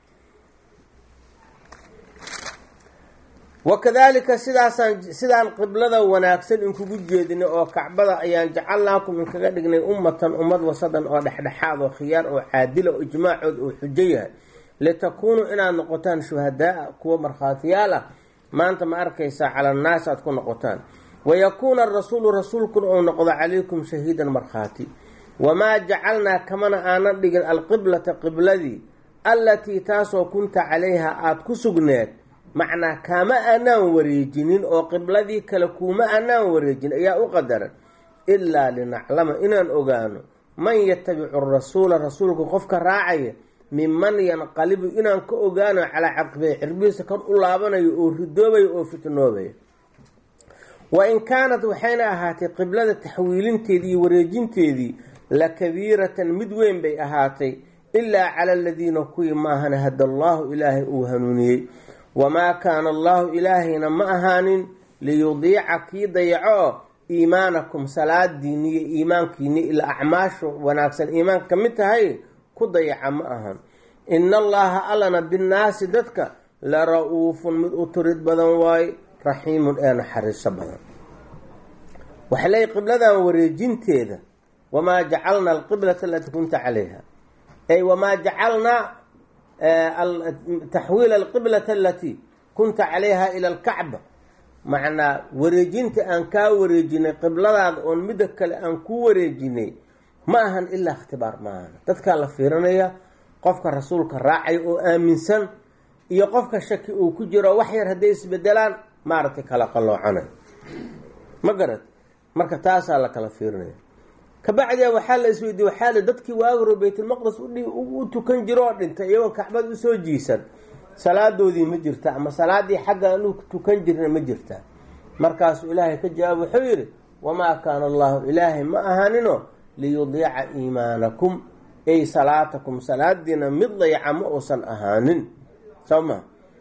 wakadalika sidaasaan sidaan qiblada wanaagsan in kugu jeedinay oo kacbada ayaan jacalnaakum in kaga dhignay ummatan ummad wasadan oo dhexdhexaad oo khiyaar oo caadila oo ijmaacood oo xujo yahay litakuunuu inaad noqotaan shuhadaa kuwa markhaatiyaal ah maanta ma arkaysaa cala annaas aad ku noqotaan. wayakuuna arasuulu rasuulkuna ou noqdo calaykum shahiidan markhaati. wamaa jacalnaa kamana aanan dhigin alqiblata qibladii allatii taasoo kunta calayha aada ku sugneed, macnaa kaama aanaan wareejinin oo qibladii kale kuuma aanaan wareejin ayaa u qadaran, ilaa linaclama inaan ogaano man yatabicu rasuula rasuulka qofka raacaya minman yanqalibu inaan ka ogaano calaa caqibey cirbihiisa kan u laabanayo oo ridoobayo oo fitnoobayo. wa in kaanat waxayna ahaatay qiblada taxwiilinteedii iyo wareejinteedii la kabiiratan mid weyn bay ahaatay, ilaa cala aladiina kuwii maahana hada allaahu ilaahay uu hanuuniyey. wamaa kaana allaahu ilaahayna ma ahaanin liyudiica kii dayaco iimaanakum salaadiini iyo iimaankiini ila acmaashu wanaagsan iimaanka ka mid tahay ku dayaca ma ahan. ina allaha allana binnaasi dadka la ra-uufun mid u turid badan waaye, raxiimun ee naxariiso badan. waxaa leeyahy qibladan wareejinteeda wamaa jacalnaa alqiblata alatii kunta calayha, ay wamaa jacalnaa taxwiila alqiblata alatii kunta calayha ila alkacba, macnaa wareejinta aan kaa wareejinay qibladaada oon midda kale aan ku wareejinay ma ahan ilaa ikhtibaar maahan. dadkaa la fiirinaya qofka rasuulka raacay oo aaminsan iyo qofka shaki uu ku jiro wax yar hadday isbedelaan maaragtay kala qaloocanay ma garad. marka taasaa la kala fiirinaya. kabacdiya waxaa la isweydiye waxaa la dadkii waagaro baytulmaqdes u tukan jiro oo dhintay iyagoo kacbad usoo jiisan salaadoodii ma jirta ama salaadii xagga anu tukan jirna ma jirta. markaasuu ilaahay ka jawaab wuxuu yidhi wamaa kaana allahu ilaahay ma ahanino liyudiica iimaanakum ay salaatakum salaadiina mid dayaca ma uusan ahaanin soo ma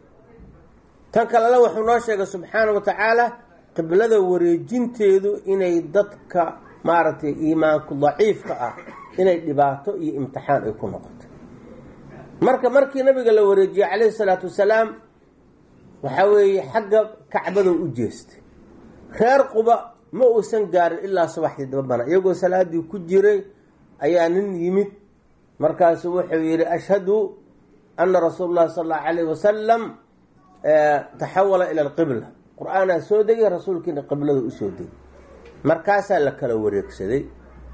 tan kalena wuxuu noo sheegay subxaana wa tacaala qiblada wareejinteedu inay dadka maaragtay iimaanku daciifka ah inay dhibaato iyo imtixaan ay ku noqoto. marka markii nabiga la wareejiyey calayhi salaatu wasalaam waxaa weeye xagga kacbada u jeestay. reer Quba ma uusan gaarin ilaa subaxdii dabana iyagoo salaadii ku jiray ayaa nin yimid markaasu wuxuu yidhi ashhadu anna rasuulullahi sala allahu calayhi wasalam taxawala ila alqibla. qur-aanaa soo degay rasuulkiina qiblada usoo degay. markaasaa la kala wareegsaday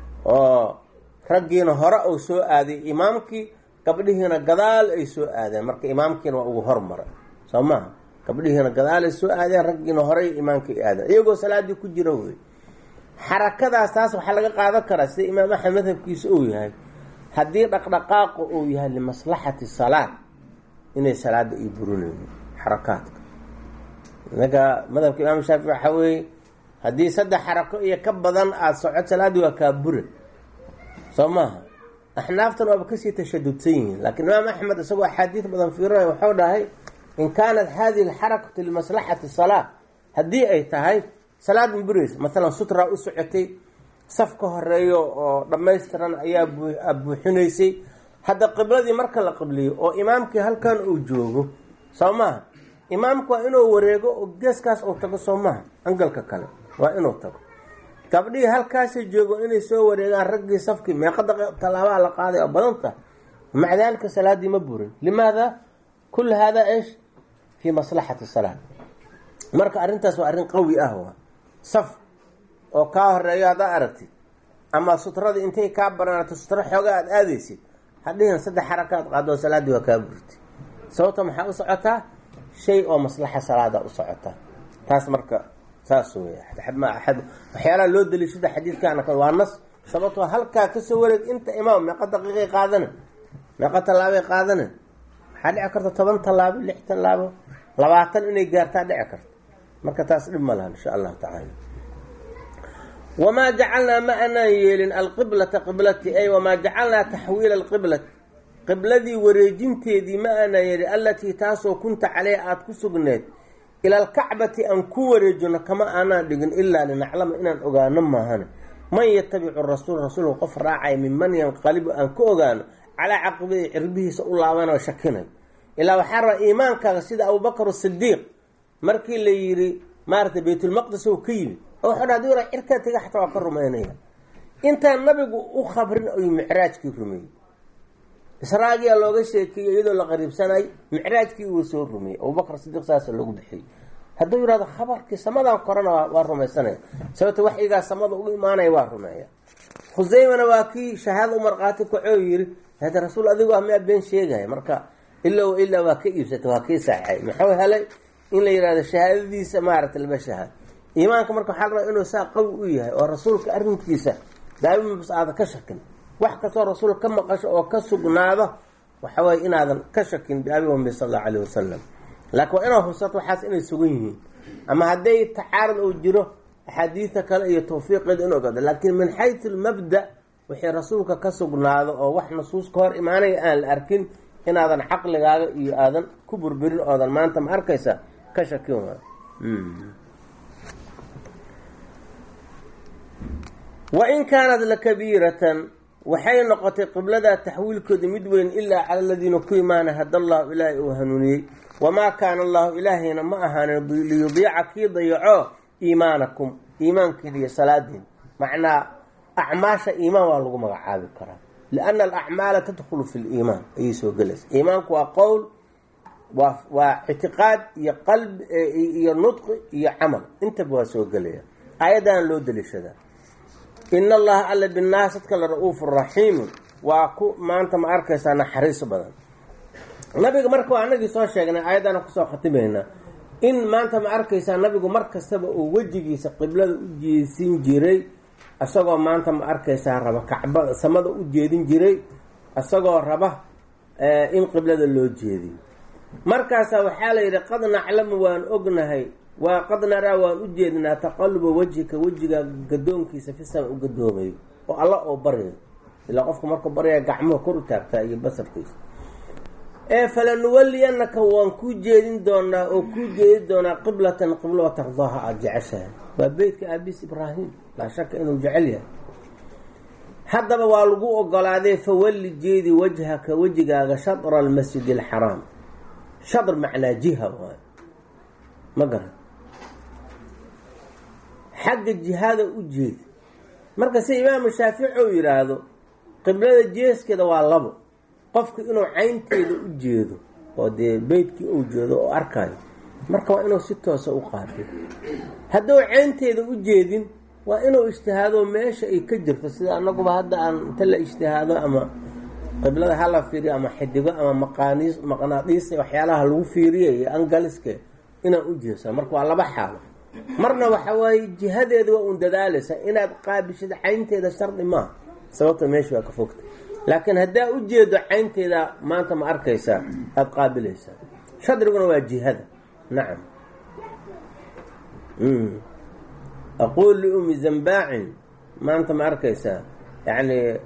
oo raggiina hore uu soo aaday imaamkii, gabdhihiina gadaal ay soo aadeen. marka imaamkiina waa ugu hormaray soo maaha, gabdhihiina gadaal ay soo aadeen, raggiina horey imaamkii aadeen iyagoo salaadii ku jira wey. xarakadaas taas waxaa laga qaadan karaa sida imaam axmed madhabkiisa uu yahay, haddii dhaqdhaqaaqu uu yahay limaslaxati salaad inay salaada ay burinayno xarakaadka. inaga madhabka imaam shaafici waxaa weeye haddii saddex xarako iyo ka badan aada socod salaadii waa kaa bure soo maaha. axnaaftan waaba kasii tashadudsan yihiin, laakiin imaam axmed isagoo axaadiis badan fiirinaya waxuu dhahay in kaanat hadihi alxarakatu limaslaxati salaa, haddii ay tahay salaad ma buraysa. maalan sutraa u socotay, saf ka horeeyo oo dhammaystiran ayaa buuxinaysay. hadda qibladii marka la qibliyo oo imaamkii halkan uu joogo soo maaha, imaamku waa inuu wareego oo geeskaas uu tago soo maaha, angalka kale waa inuu tago. gabdhihii halkaasa joogo inay soo wareegaan raggii safkii meeqa tallaabaa la qaaday oo badanta, maca daalika salaadii ma burin. limaada kul hada eesh fii maslaxati salaad. marka arrintaas waa arrin qawi ah, waa saf oo kaa horeeyo haddaa aragtid ama sutradii intay kaa banaanato sutro xooga aada aadaysid hadhihin saddex xarakaad qaado salaadii waa kaa burtay. sababta maxaa u socotaa shay oo maslaxa salaada u socotaa. taas marka saas weeye waxyaalaha loo daliishada xadiidkaana waa nas. sababtoo halkaa kasoo wareeg inta imaam meeqa daqiiqay qaadana, meeqa tallaabay qaadana, waxaa dhici karta toban tallaabo, lix tallaabo, labaatan inay gaartaa dhici karta. marka taas dhib ma laha insha allahu tacaala. wamaa jacalnaa ma anaan yeelin alqiblata qiblati ay wamaa jacalnaa taxwiila alqiblati qibladii wareejinteedii ma aanaan yeelin allatii taasoo kunta caleyha aada ku sugneed ila alkacbati aan ku wareejino kama aanaan dhigin ilaa linaclama inaan ogaano maahane man yatabicu rasuul rasuulka qof raacay minman yanqalibu aan ku ogaano calaa caqibihi cirbihiisa u laabanoo shakinay. ilaa waxaa raba iimaankaaga sida abubakar sidiiq markii la yidhi maaragtay baytulmaqdis oo ka yimid oo wuxuu dhaha diura cirkaa tega xataa waa ka rumaynaya. intaan nabigu u khabrin ayuu micraajkii rumeeyey. israagiyaa looga sheekeeyey iyadoo la qariibsanay, micraajkii uu soo rumeeyey. abubakar sidiiq saasa loogu bixiyey. hadduu yidhahdo khabarkii samadan korana waa rumaysanaya, sababta waxyigaa samada ugu imaanaya waa rumeeya. khusaymana waa kii shahaada u marqaati kacoo yidhi hada rasuul adigu ah miyaa been sheegaya. marka ilaa ilaa waa ka iibsatay, waa kii saxay. muxuu helay in la yidhahdo shahaadadiisa maaragtay laba shahaad. iimaanka marka waxaa la rabaa inuu saa qawi u yahay oo rasuulka arrinkiisa daa'imabas aadan ka shakin. wax kastoo rasuulka ka maqasho oo ka sugnaado waxa waye inaadan ka shakin biabi ummi sal allahu calayhi wasalam. laakiin waa inaad hubsato waxaas inay sugan yihiin, ama hadday tacaarud uu jiro axaadiida kale iyo tawfiiqeeda in ogaado. laakiin min xaytu almabda wixii rasuulka ka sugnaado oo wax nusuus ka hor imaanaya aan la arkin inaadan caqligaaga iyo aadan ku burburin oodan maanta ma arkaysa ka shakin waa. wain kaanat lakabiiratan waxay noqotay qibladaa taxwiilkooda mid weyn ilaa cala aladiina ku imaana hada allahu ilaahay uu hanuuniyey. wamaa kaana allahu ilaahayna ma ahaanin liyudiica kii dayaco iimaanakum iimaankiina iyo salaadiin. macnaa acmaasha iimaan waa lagu magacaabi karaa lianna alacmaala tadkhulu fi liimaan ayay soo gelaysa. iimaanku waa qowl, waa waa ictiqaad iyo qalbi iyo nudqi iyo camal, intaba waa soo gelaya. aayaddaana loo daliishadaa in allaha alla binnaas dadka la ra-uufu raxiimu waa ku maanta ma arkaysaa naxariis badan. nabiga marka waa anagii soo sheegnay aayaddaana kusoo khatimaynaa in maanta ma arkaysaa nabigu mar kastaba uu wejigiisa qiblada u jeesin jiray, isagoo maanta ma arkaysaa raba kacbada samada u jeedin jiray, isagoo raba in qiblada loo jeediyo. markaasaa waxaa la yidhi qad naclamu waan ognahay waqad naraa waan u jeednaa taqaluba wajhika wejigaa gadoonkiisa fi sama u gadoomayo oo alla oo baryayo ilaa qofka markuu baryaya gacmuhu kor u taagtaa iyo basarkiisa ee falanuwaliyannaka waan kuu jeedin doonaa oo kuu jeedi doonaa qiblatan qiblo oo tardaaha aada jeceshahay waa beytka aabiis ibraahim laa shaka inuu jecel yahay haddaba waa lagu ogolaaday fawalli jeedi wajhaka wejigaaga shadra almasjid alxaraam shadr macnaa jiha waayo ma garan xagga jihada u jeedi marka si imaamu shaafici uu yidhaahdo qiblada jeeskeeda waa labo qofku inuu caynteeda u jeedo oo dee beytkii uu jeedo oo arkayo marka waa inuu si toosa u qaabilo hadduu caynteeda u jeedin waa inuu ijtihaado meesha ay ka jirto sida anaguba hadda aan inta la ijtihaado ama qiblada hala fiiriyo ama xidigo ama maqaaniis maqnaadiis waxyaalaha lagu fiiriyo iyo angaliske inaan u jeeso marka waa laba xaalo marna waxa waaye jihadeeda waa un dadaalaysa inaad qaabishid caynteeda shardi maaha sababta meesha waa ka fogta laakiin haddaa u jeedo caynteeda maanta ma arkaysaa aada qaabilaysaa shadriguna waa jihada nacam aqul liumi zambaacin maanta ma arkaysaa yani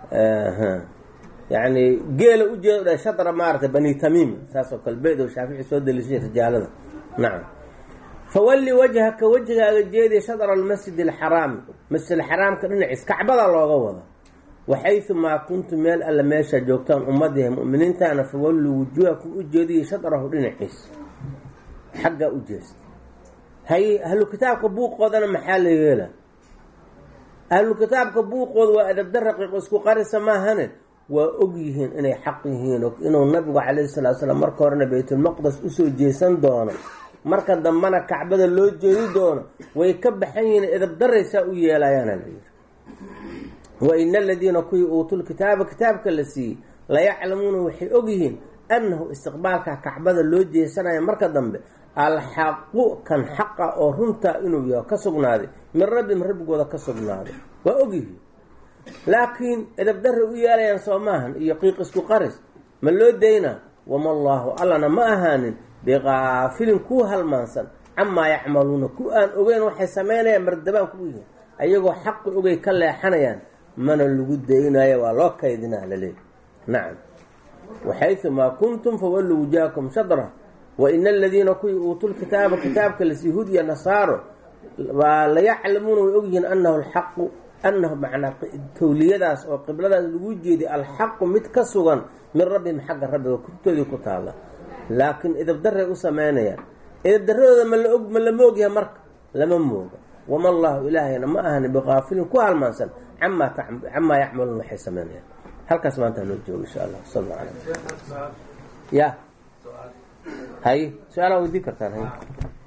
yani geela u jeedo shadra maarata bani tamiim saas oo kale beedo shaafici soo dalishay rijaalada nacam fawalli wajhaka wajigaaga jeediya shadra almasjid alxaraami masjid alxaraamka dhinaciis kacbada looga wado waxaysu maa kuntu meel alla meesha joogtaan ummadiha mu'miniintaana fawalluu wujuhakum u jeediya shadrahu dhinaciis xaggaa u jeesta hay ahlu kitaabka buuqoodana maxaa la yeela ahlu kitaabka buuqooda waa adabda raqiiq isku qarisa maahane waa og yihiin inay xaq yihiin inuu nabigu calayhi salatu salaam marka horena baytulmaqdes usoo jeesan doono marka dambana kacbada loo jeedi doono way ka baxan yihiin edabdaraysaa u yeelayaana la yidhi wa ina aladiina kuwii uutul kitaaba kitaabka la siiyey layaclamuuna waxay og yihiin annahu istiqbaalka kacbada loo jeesanayo marka dambe alxaqu kan xaqa oo runtaa inuu yaho ka sugnaaday min rabbihim rabbigooda ka sugnaaday waa og yihiin laakiin edabdarra u yeelayaan soo maahan iyo qiiq isku qaris ma loo daynaa wama allaahu allana ma ahaanin biqaafilin kuu halmaansan camaa yacmaluuna ku aan ogeyn waxay samaynayaan mardabaan ku yihiin ayagoo xaqi ogay ka leexanayaan mana lagu daynayo waa loo kaydinaa laleeyahy nacam waxaysu maa kuntum fawalluu wujuhakum shadra wa ina aladiina kuwii uutul kitaaba kitaabka lasii hudiya nasaaro waa layaclamuuna way ogyihiin annahu alxaqu annahu macnaa tawliyadaas oo qibladaas lagu jeediy alxaqu mid ka sugan min rabbihim xagga rabbiga kutubtoodii ku taalla laakiin idabdaray u samaynayaan idabdaradooda ma la og ma lama ogyahay marka lama mooga wama allahu ilaahayna ma ahani biqaafilin ku halmaansan camaa camaa yacmaluun waxay samaynayaan halkaas maanta noo joogo insha allah sal alla alay ya hay su-aalaha weydii kartaan hay